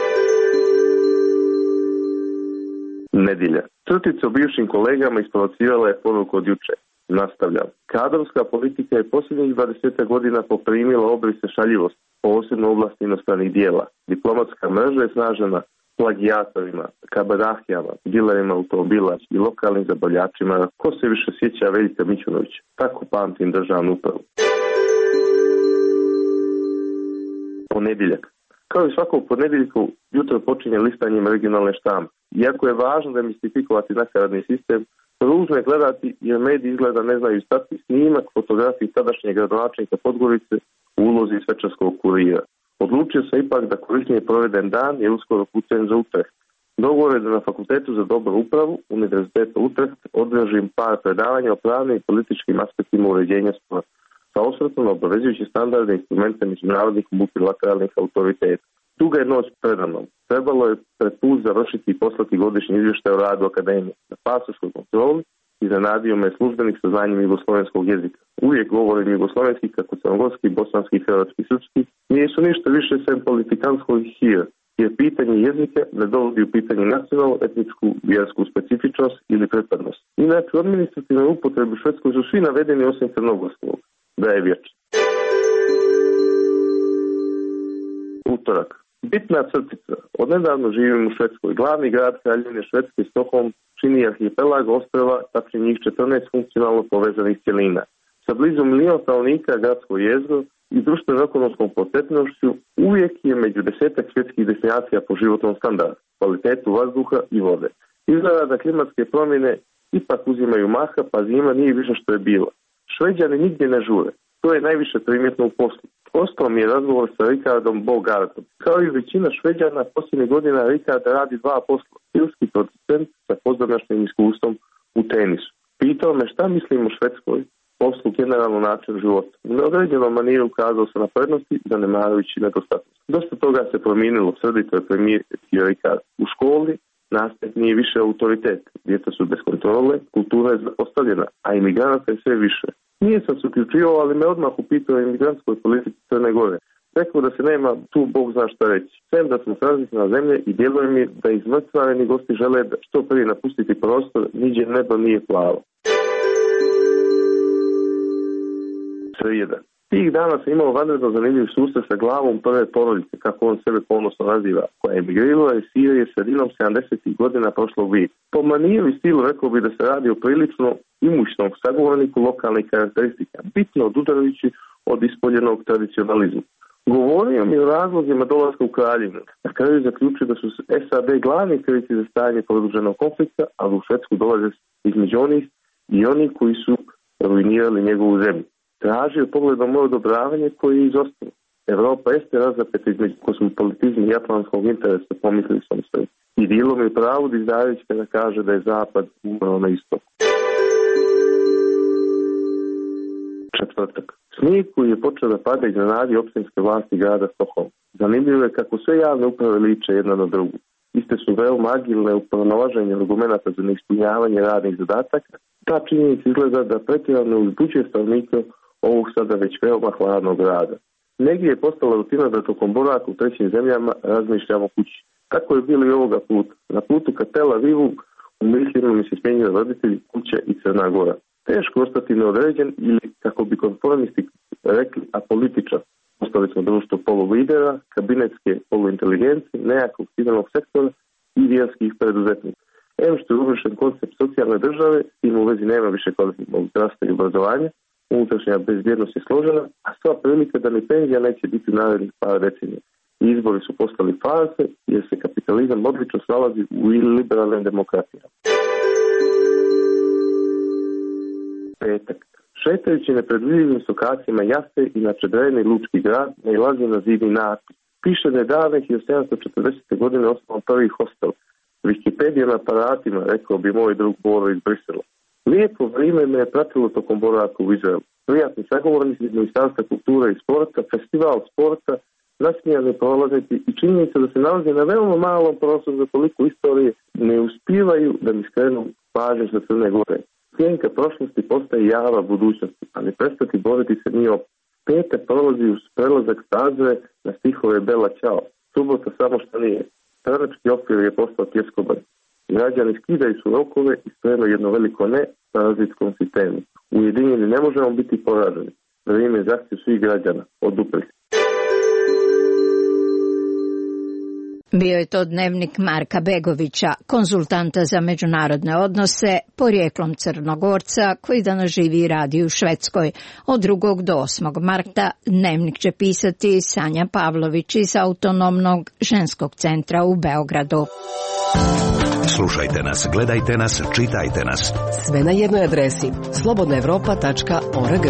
Nedjelja. Crtica o bivšim kolegama isprovocirala je poruku od juče. Nastavljam. Kadrovska politika je posljednjih dvadeset godina poprimila obrise šaljivosti, posebno u oblasti inostranih dijela. Diplomatska mreža je snažena plagijatorima, kabadahijama, dilerima automobila i lokalnim zabavljačima. Ko se više sjeća Veljka Mićunovića? Tako pamtim državnu upravu. Ponedjeljak. Kao i svakog ponedjeljka, jutro počinje listanjem regionalne štampe. Iako je važno demistifikovati nakaradni sistem, ružno je gledati jer mediji izgleda ne znaju stati snimak fotografiji tadašnjeg gradonačelnika Podgorice u ulozi svečarskog kurira. Odlučio se ipak da korisnije proveden dan je uskoro putem za Utrecht. Dogovor je da na Fakultetu za dobru upravu Univerziteta Utrecht održim par predavanja o pravnim i političkim aspektima uređenja sporta sa osvrtom na obavezujuće standarde i instrumente međunarodnih multilateralnih autoriteta. Duga je noć predamnom. Trebalo je pred put završiti i poslati godišnji izvještaj o radu akademije na pasoškoj kontroli Iznenadio me službenik sa znanjem jugoslovenskog jezika. Uvijek govorim jugoslovenski kako crnogorski, bosanski, hrvatski, srpski. Nisu ništa više sem politikanskog hira, jer pitanje jezika ne dovodi u pitanje nacionalnu, etničku, vjersku specifičnost ili pripadnost. Inače, u administrativnoj upotrebi u Švedskoj su svi navedeni osim crnogorskog, da je vječan. Utorak. Bitna crtica. Odnedavno živim u Švedskoj. Glavni grad Kraljevine Švedske, Stockholm, čini arhipelag ostrva, tačnije njih četrnaest funkcionalno povezanih cjelina. Sa blizu milijon stanovnika gradsko jezgro i društveno-ekonomskom potetnošću uvijek je među desetak svjetskih destinacija po životnom standardu, kvalitetu vazduha i vode. Izgleda da klimatske promjene ipak uzimaju maha, pa zima nije više što je bila. Šveđani nigdje ne žure. To je najviše primjetno u poslu. Ostao mi je razgovor sa Rikardom Bogardom. Kao i većina Šveđana, posljednjih godina Rikard radi dva posla. Filmski producent sa pozornačnim iskustvom u tenisu. Pitao me šta mislim o Švedskoj, poslu, generalno način života. U neodređenom maniru ukazao se na prednosti, zanemarujući nedostatnosti. Dosta toga se promijenilo, srdito je primijetio Rikard. U školi nastavnik nije više autoritet. Djeca su bez kontrole, kultura je zapostavljena, a imigranata je sve više. Nije sam se uključio, ali me odmah upitao o imigrantskoj politici Crne Gore. Rekao da se nema tu Bog zna šta reći. Sem da smo tranzitna zemlje i djeluje mi da izmrcvareni gosti žele da što prije napustiti prostor, niđe nebo nije plavo. Srijeda. Tih dana sam imao vanredno zanimljiv susret sa glavom prve porodice, kako on sebe ponosno naziva, koja je emigrirala iz Sirije sredinom sedamdesetih godina prošlog vijeka. Po maniru i stilu rekao bi da se radi o prilično imućnom sagovorniku lokalnih karakteristika, bitno odudarujući od ispoljenog tradicionalizma. Govorio mi o razlozima dolaska u Kraljevinu. Na kraju zaključio da su S A D glavni krivci za stajanje produženog konflikta, ali u Švedsku dolaze između onih i oni koji su ruinirali njegovu zemlju. Tražio pogledom moje odobravanje koji je izostalo. Evropa jeste razapeta između kosmopolitizma i japanskog interesa, pomislili sam se. I dijelom je pravo Dizdarević kada kaže da je zapad umro na istoku. Četvrtak. Snijeg koji je počeo da pada iznenadi opštinske vlasti grada Stockholm. Zanimljivo je kako sve javne uprave liče jedna na drugu. Iste su veoma agilne u pronalaženju argumenata za neispunjavanje radnih zadataka. Ta činjenica izgleda da pretjerano uzbuđuje stanovnike ovog sada već veoma hladnog grada. Negdje je postala rutina da tokom boravka u trećim zemljama razmišljamo kući. Tako je bilo i ovoga puta. Na putu ka Tel Avivu u mislima mi se smjenjuju roditelji, kuća i Crna Gora. Teško ostati neodređen ili, kako bi konformisti rekli, apolitičan. Ostali smo društvo poluvidera, kabinetske poluinteligencije, nejakog civilnog sektora i vjerskih preduzetnika. Em što je uvršen koncept socijalne države, s tim u vezi nema više kvalitetnog zdravstva i obrazovanja, unutrašnja bezbjednost je složena, a sva prilika da ni penzija neće biti u narednih par decenija. Izbori su postali farse jer se kapitalizam odlično snalazi u liberalnim demokratijama. Petak. Šetajući nepredvidljivim lokacijama Jaste i na Čedreni lučki grad nailazi na zidni natpis. Piše da je davne hiljadu sedamsto četrdesete. godine osnovan prvi hostel. Wikipedija na aparatima, rekao bi moj drug Boro iz Brisela. Lijepo vrijeme me je pratilo tokom boravka u Izraelu. Prijatni sagovornici iz Ministarstva kulture i sporta, festival sporta, nasmijani prolaziti i činjenica da se nalazi na veoma malom prostoru za toliko istorije ne uspijevaju da mi skrenu pažnju sa Crne Gore. Sjenka prošlosti postaje java budućnosti, a ne prestati boriti se nije opet. Petak prolazi uz prelazak staze na stihove Bela Ćao. Subota samo što nije. Stranački okvir je postao tjeskoban. Građani skidaju su rokove i spremaju jedno veliko ne parazitskom sistemu. Ujedinjeni ne možemo biti poraženi. Vrijeme je zahtjev svih građana. Odupri se. Bio je to dnevnik Marka Begovića, konzultanta za međunarodne odnose, porijeklom Crnogorca, koji danas živi i radi u Švedskoj. Od drugog do osmog marta dnevnik će pisati Sanja Pavlović iz Autonomnog ženskog centra u Beogradu. Slušajte nas, gledajte nas, čitajte nas. Sve na jednoj adresi slobodna evropa tačka org.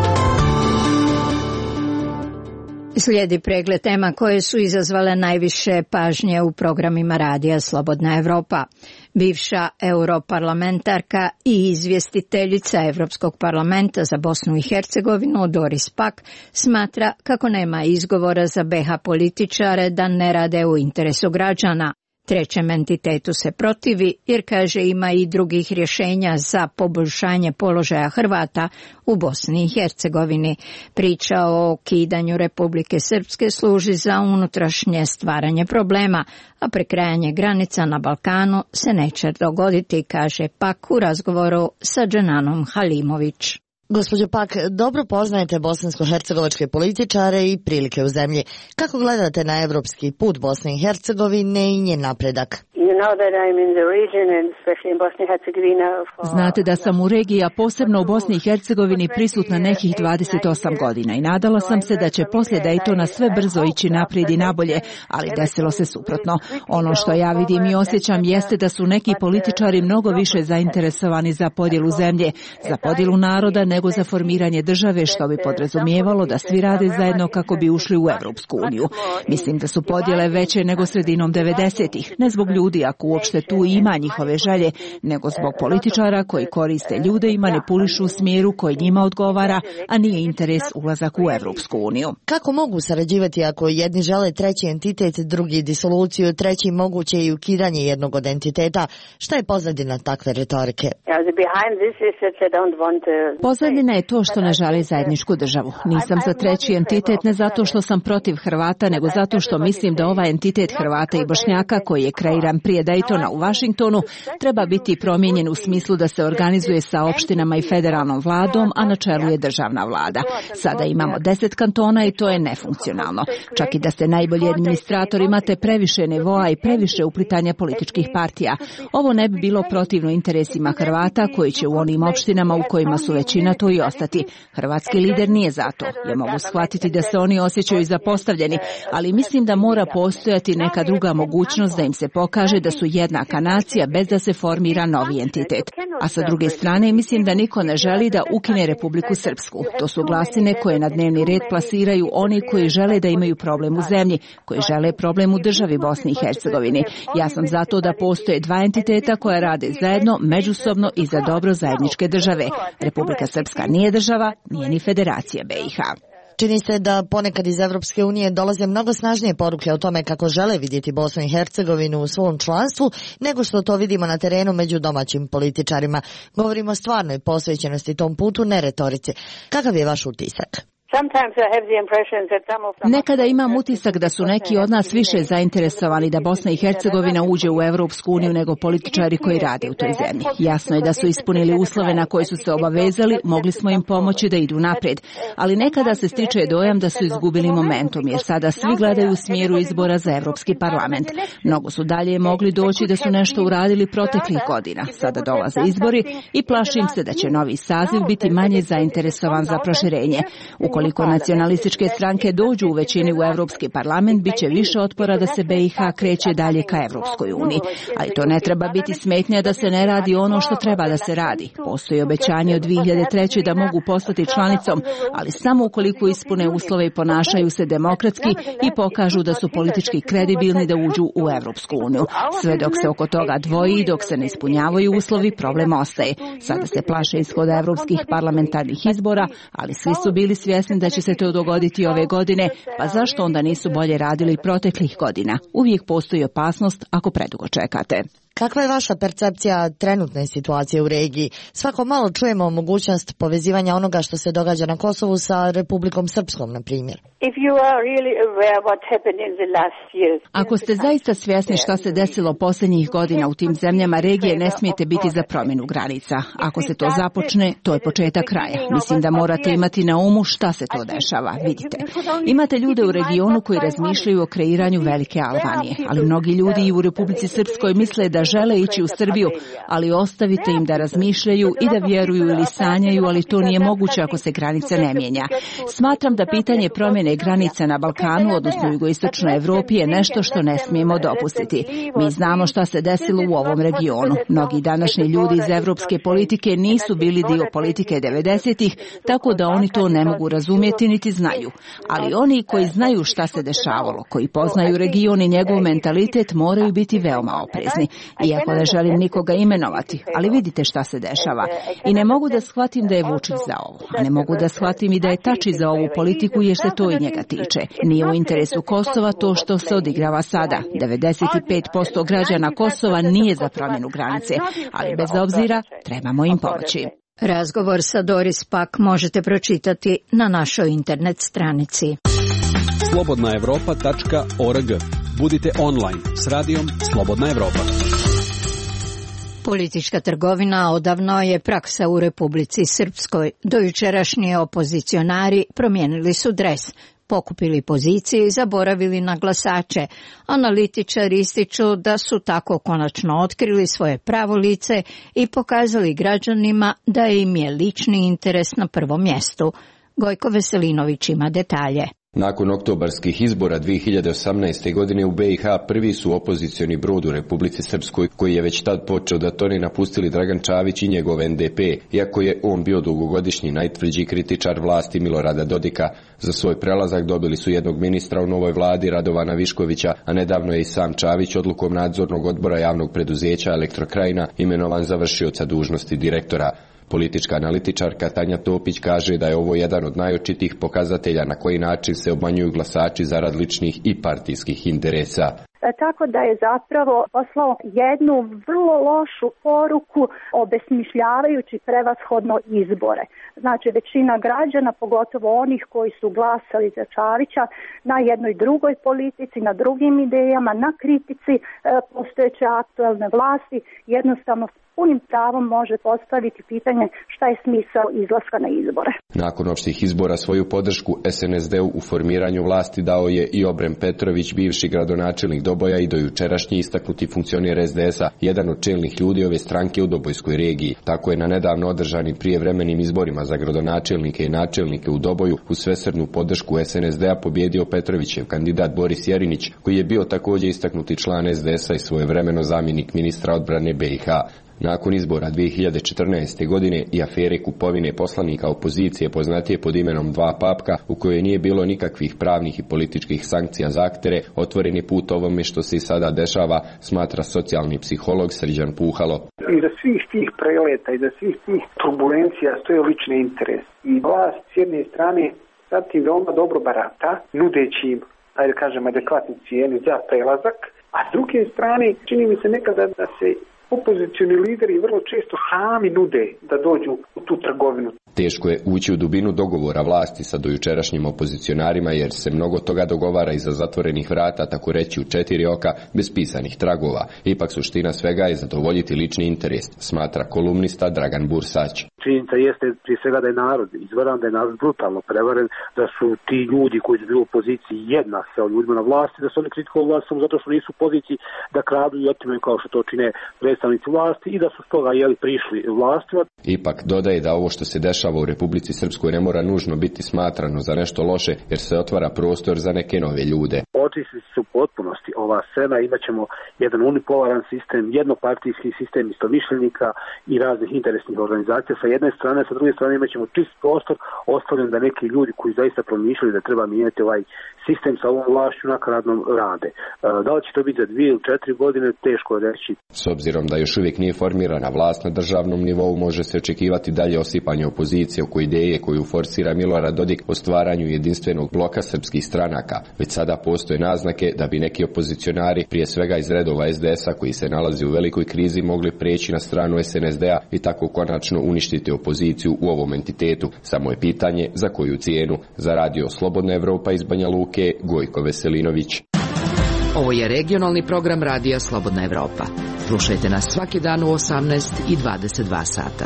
Slijedi pregled tema koje su izazvale najviše pažnje u programima radija Slobodna Evropa. Bivša europarlamentarka i izvjestiteljica Evropskog parlamenta za Bosnu i Hercegovinu Doris Pack smatra kako nema izgovora za be ha političare da ne rade u interesu građana. Trećem entitetu se protivi jer kaže ima i drugih rješenja za poboljšanje položaja Hrvata u Bosni i Hercegovini. Priča o ukidanju Republike Srpske služi za unutrašnje stvaranje problema, a prekrajanje granica na Balkanu se neće dogoditi, kaže Pak u razgovoru sa Dženanom Halimović. Gospođo Pak, dobro poznajete bosansko-hercegovačke političare i prilike u zemlji. Kako gledate na evropski put Bosne i Hercegovine i njen napredak? Znate da sam u regiji, a posebno u Bosni i Hercegovini, prisutna nekih dvadeset osam godina i nadala sam se da će poslije Daytona sve brzo ići naprijed i nabolje, ali desilo se suprotno. Ono što ja vidim i osjećam jeste da su neki političari mnogo više zainteresovani za podjelu zemlje, za podjelu naroda nego za formiranje države, što bi podrazumijevalo da svi rade zajedno kako bi ušli u Europsku uniju. Mislim da su podjele veće nego sredinom devedesetih, ne zbog ljudi ako uopšte tu ima njihove želje, nego zbog političara koji koriste ljude i manipulišu u smjeru koji njima odgovara, a nije interes ulazak u Europsku uniju. Kako mogu sarađivati ako jedni žele treći entitet, drugi disoluciju, treći moguće i ukidanje jednog od entiteta? Šta je pozadina takve retorike? Pozadina je to što ne žele zajedničku državu. Nisam za treći entitet ne zato što sam protiv Hrvata, nego zato što mislim da ovaj entitet Hrvata i Bošnjaka koji je kreiran prije Daytona u Washingtonu treba biti promijenjen u smislu da se organizuje sa opštinama i federalnom vladom, a na čelu je državna vlada. Sada imamo deset kantona i to je nefunkcionalno. Čak i da ste najbolji administrator, imate previše nivoa i previše uplitanja političkih partija. Ovo ne bi bilo protivno interesima Hrvata koji će u onim opštinama u kojima su većina to i ostati. Hrvatski lider nije zato. Ja mogu shvatiti da se oni osjećaju zapostavljeni, ali mislim da mora postojati neka druga mogućnost da im se pokaže da su jednaka nacija bez da se formira novi entitet. A sa druge strane mislim da niko ne želi da ukine Republiku Srpsku. To su glasine koje na dnevni red plasiraju oni koji žele da imaju problem u zemlji, koji žele problem u državi Bosni i Hercegovini. Ja sam zato da postoje dva entiteta koja rade zajedno, međusobno i za dobro zajedničke države. Republika Srpska nije država, nije ni Federacija B i H. Čini se da ponekad iz Evropske unije dolaze mnogo snažnije poruke o tome kako žele vidjeti Bosnu i Hercegovinu u svom članstvu, nego što to vidimo na terenu među domaćim političarima. Govorimo o stvarnoj posvećenosti tom putu, ne retorici. Kakav je vaš utisak? Nekada imam utisak da su neki od nas više zainteresovani da Bosna i Hercegovina uđe u Europsku uniju nego političari koji rade u toj zemlji. Jasno je da su ispunili uslove na koje su se obavezali, mogli smo im pomoći da idu naprijed, ali nekada se stiče dojam da su izgubili momentum, jer sada svi gledaju u smjeru izbora za Europski parlament. Mnogo su dalje mogli doći da su nešto uradili proteklih godina. Sada dolaze izbori i plašim se da će novi saziv biti manje zainteresovan za proširenje. Ukoliko nacionalističke stranke dođu u većini u Europski parlament, bit će više otpora da se B i H kreće dalje ka Europskoj uniji. Ali to ne treba biti smetnja da se ne radi ono što treba da se radi. Postoji obećanje od dvije hiljade treće da mogu postati članicom, ali samo ukoliko ispune uslove i ponašaju se demokratski i pokažu da su politički kredibilni da uđu u Europsku uniju. Sve dok se oko toga dvoji i dok se ne ispunjavaju uslovi, problem ostaje. Sada se plaše ishoda europskih parlamentarnih izbora, ali svi su bili svjesni da će se to dogoditi ove godine, pa zašto onda nisu bolje radili proteklih godina? Uvijek postoji opasnost ako predugo čekate. Kakva je vaša percepcija trenutne situacije u regiji? Svako malo čujemo mogućnost povezivanja onoga što se događa na Kosovu sa Republikom Srpskom, na primjer. Ako ste zaista svjesni šta se desilo posljednjih godina u tim zemljama regije, ne smijete biti za promjenu granica. Ako se to započne, to je početak kraja. Mislim da morate imati na umu šta se to dešava. Vidite, imate ljude u regionu koji razmišljaju o kreiranju velike Albanije, ali mnogi ljudi i u Republici Srpskoj misle da žele ići u Srbiju, ali ostavite im da razmišljaju i da vjeruju ili sanjaju, ali to nije moguće ako se granica ne mijenja. Smatram da pitanje promjene granica na Balkanu, odnosno jugoistočnoj Evropi, je nešto što ne smijemo dopustiti. Mi znamo šta se desilo u ovom regionu. Mnogi današnji ljudi iz evropske politike nisu bili dio politike devedesetih, tako da oni to ne mogu razumjeti niti znaju. Ali oni koji znaju šta se dešavalo, koji poznaju region i njegov mentalitet, moraju biti veoma oprezni. iako ne želim nikoga imenovati, ali vidite šta se dešava. I ne mogu da shvatim da je Vučić za ovo, a ne mogu da shvatim i da je Tači za ovu politiku jer se to i njega tiče. Nije u interesu Kosova to što se odigrava sada. devedeset pet posto građana Kosova nije za promjenu granice, ali bez obzira trebamo im pomoći. Razgovor sa Doris Pak možete pročitati na našoj internet stranici. slobodna evropa tačka org. Budite online s radijom Slobodna Evropa. Politička trgovina odavno je praksa u Republici Srpskoj. Dojučerašnji opozicionari promijenili su dres, pokupili pozicije i zaboravili na glasače. Analitičari ističu da su tako konačno otkrili svoje pravo lice i pokazali građanima da im je lični interes na prvom mjestu. Gojko Veselinović ima detalje. Nakon oktobarskih izbora dvije hiljade osamnaeste. godine u be i ha prvi su opozicioni brod u Republici Srpskoj, koji je već tad počeo da tone, napustili Dragan Čavić i njegov en de pe, iako je on bio dugogodišnji najtvrđi kritičar vlasti Milorada Dodika. Za svoj prelazak dobili su jednog ministra u novoj vladi, Radovana Viškovića, a nedavno je i sam Čavić odlukom nadzornog odbora javnog preduzeća Elektrokrajina imenovan za vršioca dužnosti direktora. Politička analitičarka Tanja Topić kaže da je ovo jedan od najočitijih pokazatelja na koji način se obmanjuju glasači zarad ličnih i partijskih interesa. Tako da je zapravo poslao jednu vrlo lošu poruku obesmišljavajući prevashodno izbore. Znači većina građana, pogotovo onih koji su glasali za Čavića, na jednoj drugoj politici, na drugim idejama, na kritici e, postojeće aktualne vlasti, jednostavno s punim pravom može postaviti pitanje šta je smisao izlaska na izbore. Nakon opštih izbora svoju podršku es en es de u formiranju vlasti dao je i Obrem Petrović, bivši gradonačelnik Doboja i dojučerašnji istaknuti funkcioner es de esa, jedan od čelnih ljudi ove stranke u Dobojskoj regiji. Tako je na nedavno održanim prijevremenim izborima za gradonačelnike i načelnike u Doboju uz svesrdnu podršku es en es de a pobjedio Petrovićev kandidat Boris Jerinić, koji je bio također istaknuti član es de esa i svojevremeno zamjenik ministra odbrane be i ha. Nakon izbora dvije hiljade četrnaeste. godine i afere kupovine poslanika opozicije poznatije pod imenom Dva papka, u kojoj nije bilo nikakvih pravnih i političkih sankcija za aktere, otvoren je put ovome što se i sada dešava, smatra socijalni psiholog Srđan Puhalo. Iza svih tih preleta, iza svih tih turbulencija stoje lični interes. I vlast s jedne strane sad tim veoma dobro barata, nudeći im, ajde kažem, adekvatnu cijenu za prelazak, a s druge strane čini mi se nekada da se opozicioni lideri vrlo često sami nude da dođu u tu trgovinu. Teško je ući u dubinu dogovora vlasti sa dojučerašnjim opozicionarima jer se mnogo toga dogovara iza zatvorenih vrata, tako reći u četiri oka, bez pisanih tragova. Ipak suština svega je zadovoljiti lični interes, smatra kolumnista Dragan Bursać. Činjenica jeste prije svega da je narod izvaran, da je narod brutalno prevaren, da su ti ljudi koji su bili u opoziciji jednak sa ljudima na vlasti, da su oni kritikovali vlast samo zato što nisu u poziciji da kradu i otimaju kao što to čine predstavnici vlasti i da su stoga jeli prišli vlastima. Ipak dodaje da ovo što se dešava u Republici Srpskoj ne mora nužno biti smatrano za nešto loše jer se otvara prostor za neke nove ljude. Očistiti su u potpunosti ova scena, imat ćemo jedan unipolaran sistem, jednopartijski sistem istomišljenika i raznih interesnih organizacija sa jedne strane, sa druge strane imat ćemo čist prostor ostavljen da neki ljudi koji zaista promišljaju da treba mijenjati ovaj sistem sa ovom vlašću nakaradnom rade. Da li će to biti za dvije ili četiri godine, teško je reći. S obzirom da još uvijek nije formirana vlast na državnom nivou, može se očekivati dalje osipanje opozicije oko ideje koju forsira Milorad Dodik o stvaranju jedinstvenog bloka srpskih stranaka. Već sada postoje naznake da bi neki opozicionari, prije svega iz redova es de esa koji se nalazi u velikoj krizi, mogli preći na stranu es en es de a i tako konačno uništiti opoziciju u ovom entitetu. Samo je pitanje za koju cijenu. Za radio Slobodna Evropa iz Banja Luke, Gojko Veselinović. Ovo je regionalni program radija Slobodna Evropa. Slušajte nas svaki dan u osamnaest i dvadeset dva sata.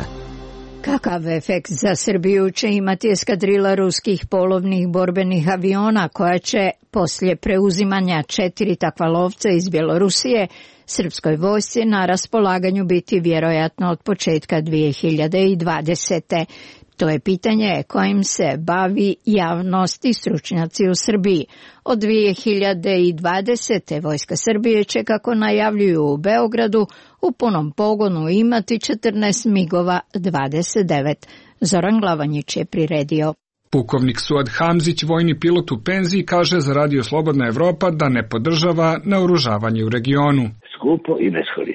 Kakav efekt za Srbiju će imati eskadrila ruskih polovnih borbenih aviona koja će poslije preuzimanja četiri takva lovca iz Bjelorusije srpskoj vojsci na raspolaganju biti vjerojatno od početka dvije hiljade dvadesete. To je pitanje kojim se bavi javnost i stručnjaci u Srbiji. Od dvije hiljade dvadesete. Vojska Srbije će, kako najavljuju u Beogradu, u punom pogonu imati četrnaest migova dvadeset devet. Zoran Glavanjić je priredio. Pukovnik Suad Hamzić, vojni pilot u penziji, kaže za Radio Slobodna Evropa da ne podržava naoružavanje u regionu. Skupo i beskorisno.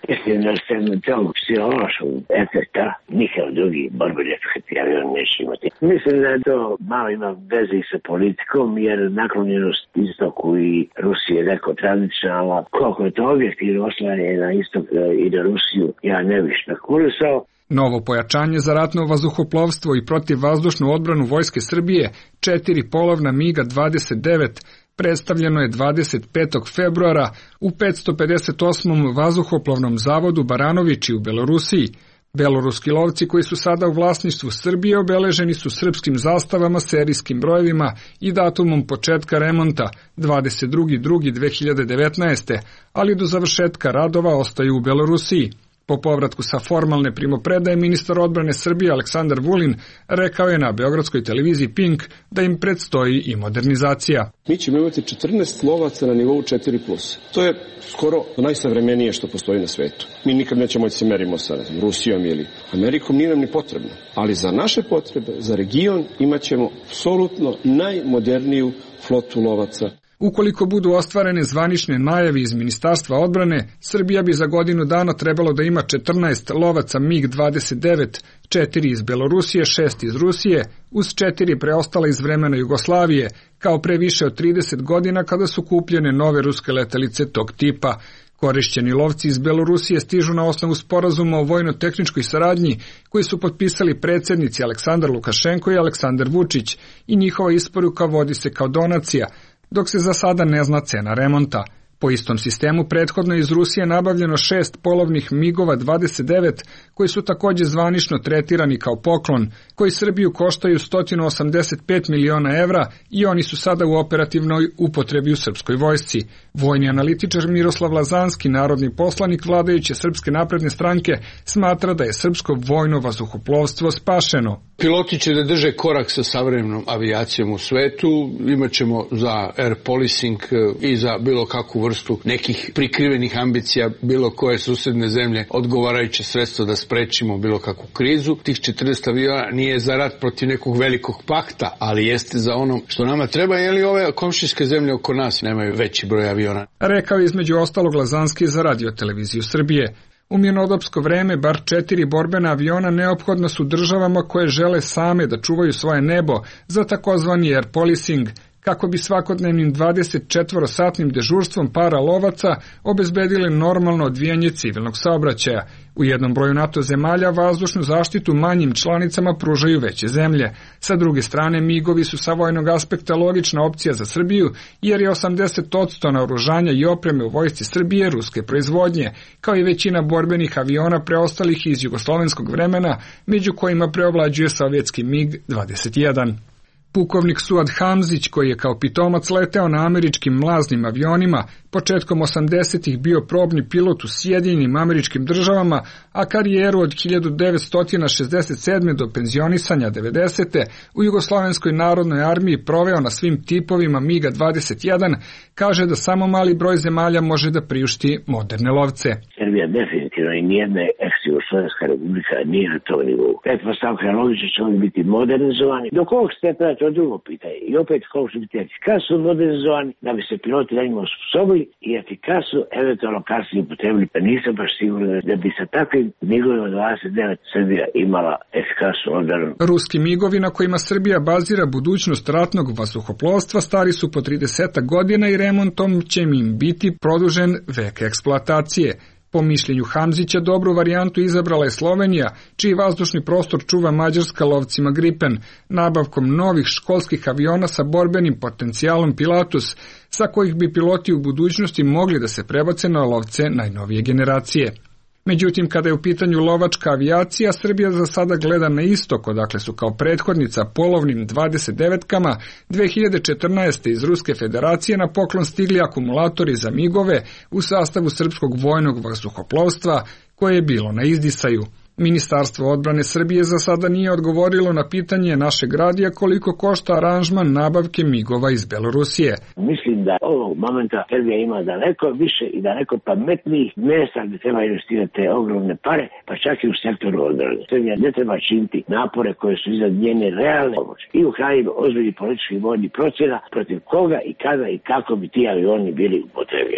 Mislim da se tog psihološkog efekta nikad drugi borbeni efekt avion neće imati. Mislim da to malo ima veze sa politikom, jer naklonjenost istoku i Rusije je neko tradicionalna. Koliko je to objektivno oslanjanje na istok i na Rusiju, ja ne bih špekulisao. Novo pojačanje za ratno vazduhoplovstvo i protivvazdušnu odbranu Vojske Srbije, četiri polovna miga dvadeset devet, predstavljeno je dvadeset petog februara u petsto pedeset osmom vazduhoplovnom zavodu Baranovići u Belorusiji. Beloruski lovci koji su sada u vlasništvu Srbije obeleženi su srpskim zastavama, serijskim brojevima i datumom početka remonta dvadeset drugi drugi dve hiljade devetnaeste. ali do završetka radova ostaju u Belorusiji. Po povratku sa formalne primopredaje ministar odbrane Srbije Aleksandar Vulin rekao je na beogradskoj televiziji Pink da im predstoji i modernizacija. Mi ćemo imati četrnaest lovaca na nivou četiri plus. To je skoro najsavremenije što postoji na svetu. Mi nikad nećemo moći se merimo sa Rusijom ili Amerikom, nije nam ni potrebno. Ali za naše potrebe, za region, imat ćemo apsolutno najmoderniju flotu lovaca. Ukoliko budu ostvarene zvanične najave iz Ministarstva odbrane, Srbija bi za godinu dana trebalo da ima četrnaest lovaca mig dvadeset devet, četiri iz Belorusije, šest iz Rusije, uz četiri preostala iz vremena Jugoslavije, kao pre više od trideset godina kada su kupljene nove ruske letelice tog tipa. Korišćeni lovci iz Belorusije stižu na osnovu sporazuma o vojno-tehničkoj saradnji koji su potpisali predsjednici Aleksandar Lukašenko i Aleksandar Vučić i njihova isporuka vodi se kao donacija, dok se za sada ne zna cena remonta. Po istom sistemu prethodno iz Rusije nabavljeno šest polovnih migova dvadeset devet koji su također zvanično tretirani kao poklon, koji Srbiju koštaju sto osamdeset pet miliona evra i oni su sada u operativnoj upotrebi u srpskoj vojsci. Vojni analitičar Miroslav Lazanski, narodni poslanik vladajuće Srpske napredne stranke, smatra da je srpsko vojno vazduhoplovstvo spašeno. Piloti će da drže korak sa savremenom avijacijom u svetu, imat ćemo za air policing i za bilo kakvu vrstu nekih prikrivenih ambicija bilo koje susedne zemlje odgovarajuće sredstvo da sprečimo bilo kakvu krizu. Tih četrnaest aviona nije za rat protiv nekog velikog pakta, ali jeste za ono što nama treba, jer i ove komšijske zemlje oko nas nemaju veći broj aviona. Rekao je između ostalog Lazanski za Radio-televiziju Srbije. U mirnodopsko vreme bar četiri borbena aviona neophodna su državama koje žele same da čuvaju svoje nebo za takozvani air policing, kako bi svakodnevnim dvadeset četiri satnim dežurstvom para lovaca obezbedile normalno odvijanje civilnog saobraćaja. U jednom broju NATO zemalja vazdušnu zaštitu manjim članicama pružaju veće zemlje. Sa druge strane, migovi su sa vojnog aspekta logična opcija za Srbiju, jer je osamdeset posto naoružanja i opreme u vojsci Srbije ruske proizvodnje, kao i većina borbenih aviona preostalih iz jugoslovenskog vremena, među kojima preovlađuje sovjetski mig dvadeset jedan. Pukovnik Suad Hamzić, koji je kao pitomac leteo na američkim mlaznim avionima, početkom osamdesetih bio probni pilot u Sjedinjenim Američkim Državama, a karijeru od hiljadu devetsto šezdeset sedme do penzionisanja devedesete u Jugoslovenskoj narodnoj armiji proveo na svim tipovima miga dvadeset jedan, kaže da samo mali broj zemalja može da priušti moderne lovce. Srbija definitivno i nijedna ex-Jugoslovenska republika nije na tom nivou. Pretpostavka je logično će oni biti modernizovani. Do kog stepena to drugo pitanje. I opet kako će biti efikasno modernizovani da bi se piloti na njima osposobili i efikasno eventualno kasnije upotrebili, pa nisam baš siguran da bi sa takvim migovima dvadeset devet Srbija imala efikasnu odbranu. Ruski migovi na kojima Srbija bazira budućnost ratnog vazduhoplovstva stari su po trideset godina i remontom će im biti produžen vek eksploatacije. Po mišljenju Hamzića, dobru varijantu izabrala je Slovenija, čiji vazdušni prostor čuva Mađarska lovcima Gripen, nabavkom novih školskih aviona sa borbenim potencijalom Pilatus, sa kojih bi piloti u budućnosti mogli da se prebace na lovce najnovije generacije. Međutim, kada je u pitanju lovačka avijacija, Srbija za sada gleda na istok, odakle su kao prethodnica polovnim dvadeset devetkama dve hiljade četrnaeste. iz Ruske federacije na poklon stigli akumulatori za migove u sastavu srpskog vojnog vazduhoplovstva koje je bilo na izdisaju. Ministarstvo odbrane Srbije za sada nije odgovorilo na pitanje našeg radija koliko košta aranžman nabavke migova iz Belorusije. Mislim da ovog momenta Srbija ima daleko više i daleko pametnijih mjesta gdje treba investirati te ogromne pare, pa čak i u sektoru odbrane. Srbija ne treba činiti napore koje su iznad njene realne pomoći. I u kraju ozbiljnih političkih vojnih procjena protiv koga i kada i kako bi ti avioni bili upotrebljeni.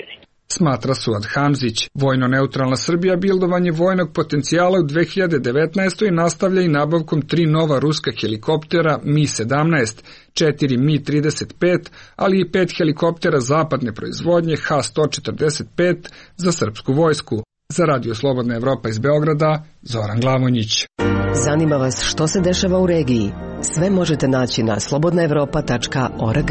Smatra Suad Hamzić. Vojno-neutralna Srbija bildovanje vojnog potencijala u dve hiljade devetnaestoj nastavlja i nabavkom tri nova ruska helikoptera Mi sedamnaest, četiri Mi trideset pet, ali i pet helikoptera zapadne proizvodnje Ha sto četrdeset pet za srpsku vojsku. Za Radio Slobodna Evropa iz Beograda, Zoran Glavonjić. Zanima vas što se dešava u regiji? Sve možete naći na slobodna evropa tačka org.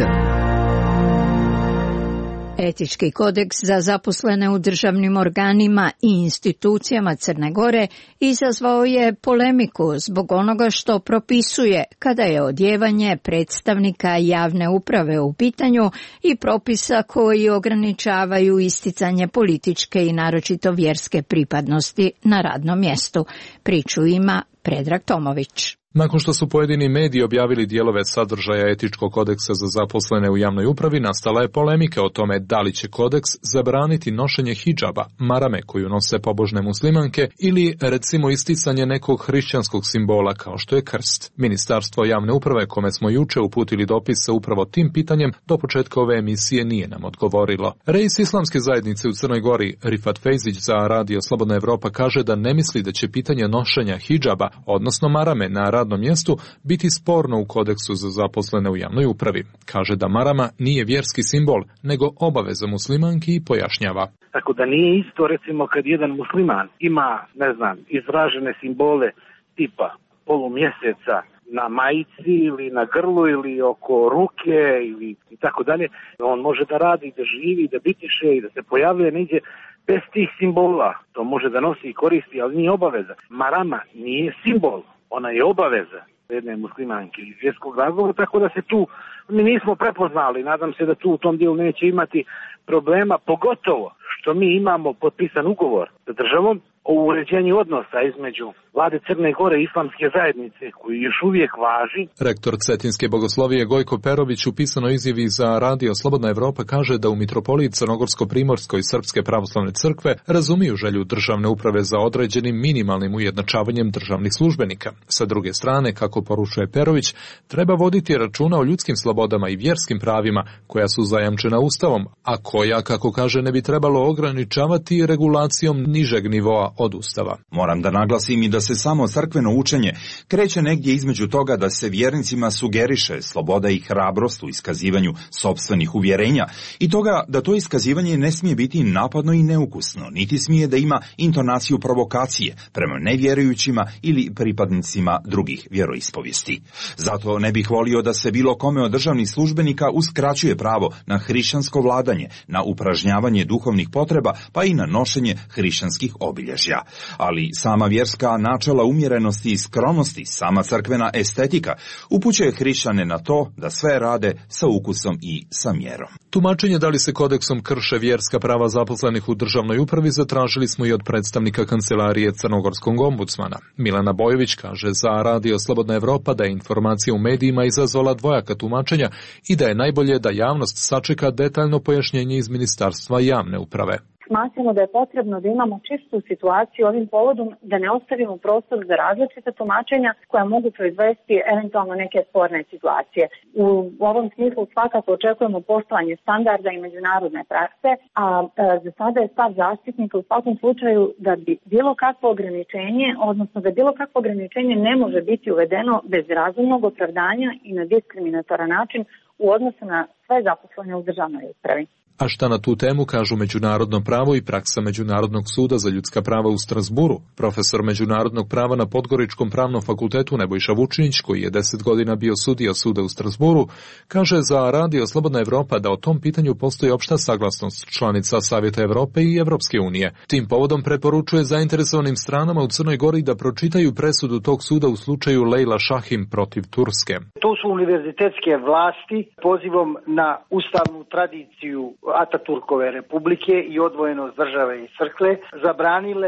Etički kodeks za zaposlene u državnim organima i institucijama Crne Gore izazvao je polemiku zbog onoga što propisuje kada je odjevanje predstavnika javne uprave u pitanju i propisa koji ograničavaju isticanje političke i naročito vjerske pripadnosti na radnom mjestu. Priču ima Predrag Tomović. Nakon što su pojedini mediji objavili dijelove sadržaja etičkog kodeksa za zaposlene u javnoj upravi, nastala je polemika o tome da li će kodeks zabraniti nošenje hidžaba, marame koju nose pobožne muslimanke, ili recimo isticanje nekog hrišćanskog simbola kao što je krst. Ministarstvo javne uprave, kome smo juče uputili dopis sa upravo tim pitanjem, do početka ove emisije nije nam odgovorilo. Reis islamske zajednice u Crnoj Gori, Rifat Fejzić, za Radio Slobodna Evropa kaže da ne misli da će pitanje nošenja hidžaba, odnosno marame na radnom mjestu, biti sporno u kodeksu za zaposlene u javnoj upravi. Kaže da marama nije vjerski simbol, nego obaveza muslimanki i pojašnjava. Tako da nije isto, recimo, kad jedan musliman ima, ne znam, izražene simbole tipa polumjeseca na majici ili na grlu ili oko ruke ili i tako dalje, on može da radi, da živi, da bitiše i da se pojavljuje negdje bez tih simbola. To može da nosi i koristi, ali nije obaveza. Marama nije simbol. Ona je obaveza jedne muslimanke iz vjerskog razloga, tako da se tu mi nismo prepoznali. Nadam se da tu u tom dijelu neće imati problema, pogotovo što mi imamo potpisan ugovor sa državom o uređenju odnosa između vlade Crne Gore i islamske zajednice, koji još uvijek važi. Rektor Cetinske bogoslovije Gojko Perović u pisanoj izjavi za Radio Slobodna Evropa kaže da u mitropoliji Crnogorsko-Primorskoj Srpske pravoslavne crkve razumiju želju državne uprave za određenim minimalnim ujednačavanjem državnih službenika. Sa druge strane, kako poručuje Perović, treba voditi računa o ljudskim slobodama i vjerskim pravima koja su zajamčena Ustavom, a koja, kako kaže, ne bi trebalo ograničavati regulacijom nižeg nivoa od Ustava. Moram da naglasim i da se samo crkveno učenje kreće negdje između toga da se vjernicima sugeriše sloboda i hrabrost u iskazivanju sopstvenih uvjerenja i toga da to iskazivanje ne smije biti napadno i neukusno, niti smije da ima intonaciju provokacije prema nevjerujućima ili pripadnicima drugih vjeroispovijesti. Zato ne bih volio da se bilo kome od državnih službenika uskraćuje pravo na hrišćansko vladanje, na upražnjavanje duhovnih potreba, pa i na nošenje hrišćanskih obilježja. Ali sama vjerska načela umjerenosti i skromnosti, sama crkvena estetika upućuje hrišćane na to da sve rade sa ukusom i sa mjerom. Tumačenje da li se kodeksom krše vjerska prava zaposlenih u državnoj upravi zatražili smo i od predstavnika kancelarije crnogorskog ombudsmana. Milana Bojović kaže za Radio Slobodna Evropa da je informacija u medijima izazvala dvojaka tumačenja i da je najbolje da javnost sačeka detaljno pojašnjenje iz Ministarstva javne uprave. Smatramo da je potrebno da imamo čistu situaciju ovim povodom, da ne ostavimo prostor za različite tumačenja koja mogu proizvesti eventualno neke sporne situacije. U ovom smislu svakako očekujemo poštovanje standarda i međunarodne prakse, a e, za sada je stav zaštitnika u svakom slučaju da bi bilo kakvo ograničenje, odnosno da bilo kakvo ograničenje ne može biti uvedeno bez razumnog opravdanja i na diskriminatoran način u odnosu na sve zaposlene u državnoj upravi. A šta na tu temu kažu međunarodno pravo i praksa Međunarodnog suda za ljudska prava u Strasburu? Profesor međunarodnog prava na Podgoričkom pravnom fakultetu Nebojša Vučinić, koji je deset godina bio sudija suda u Strasburu, kaže za Radio Slobodna Evropa da o tom pitanju postoji opšta saglasnost članica Savjeta Evrope i Evropske unije. Tim povodom preporučuje zainteresovanim stranama u Crnoj Gori da pročitaju presudu tog suda u slučaju Lejla Šahim protiv Turske. To su univerzitetske vlasti pozivom na ustavnu tradiciju Ataturkove republike i odvojenost države i crkve zabranile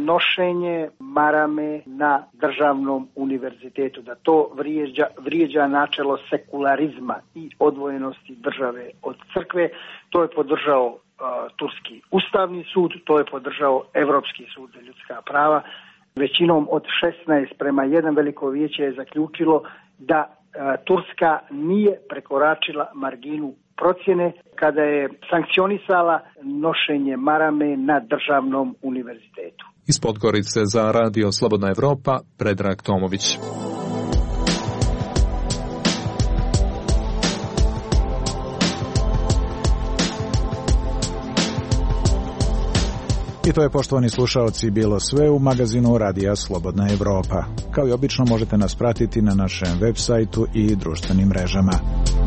nošenje marame na državnom univerzitetu, da to vrijeđa, vrijeđa načelo sekularizma i odvojenosti države od crkve. To je podržao uh, Turski ustavni sud, to je podržao Evropski sud za ljudska prava. Većinom od šesnaest prema jedan veliko vijeće je zaključilo da uh, Turska nije prekoračila marginu procjene kada je sankcionisala nošenje marame na državnom univerzitetu. Iz Podgorice za Radio Slobodna Evropa, Predrag Tomović. I to je, poštovani slušaoci, bilo sve u magazinu Radija Slobodna Evropa. Kao i obično možete nas pratiti na našem web sajtu i društvenim mrežama.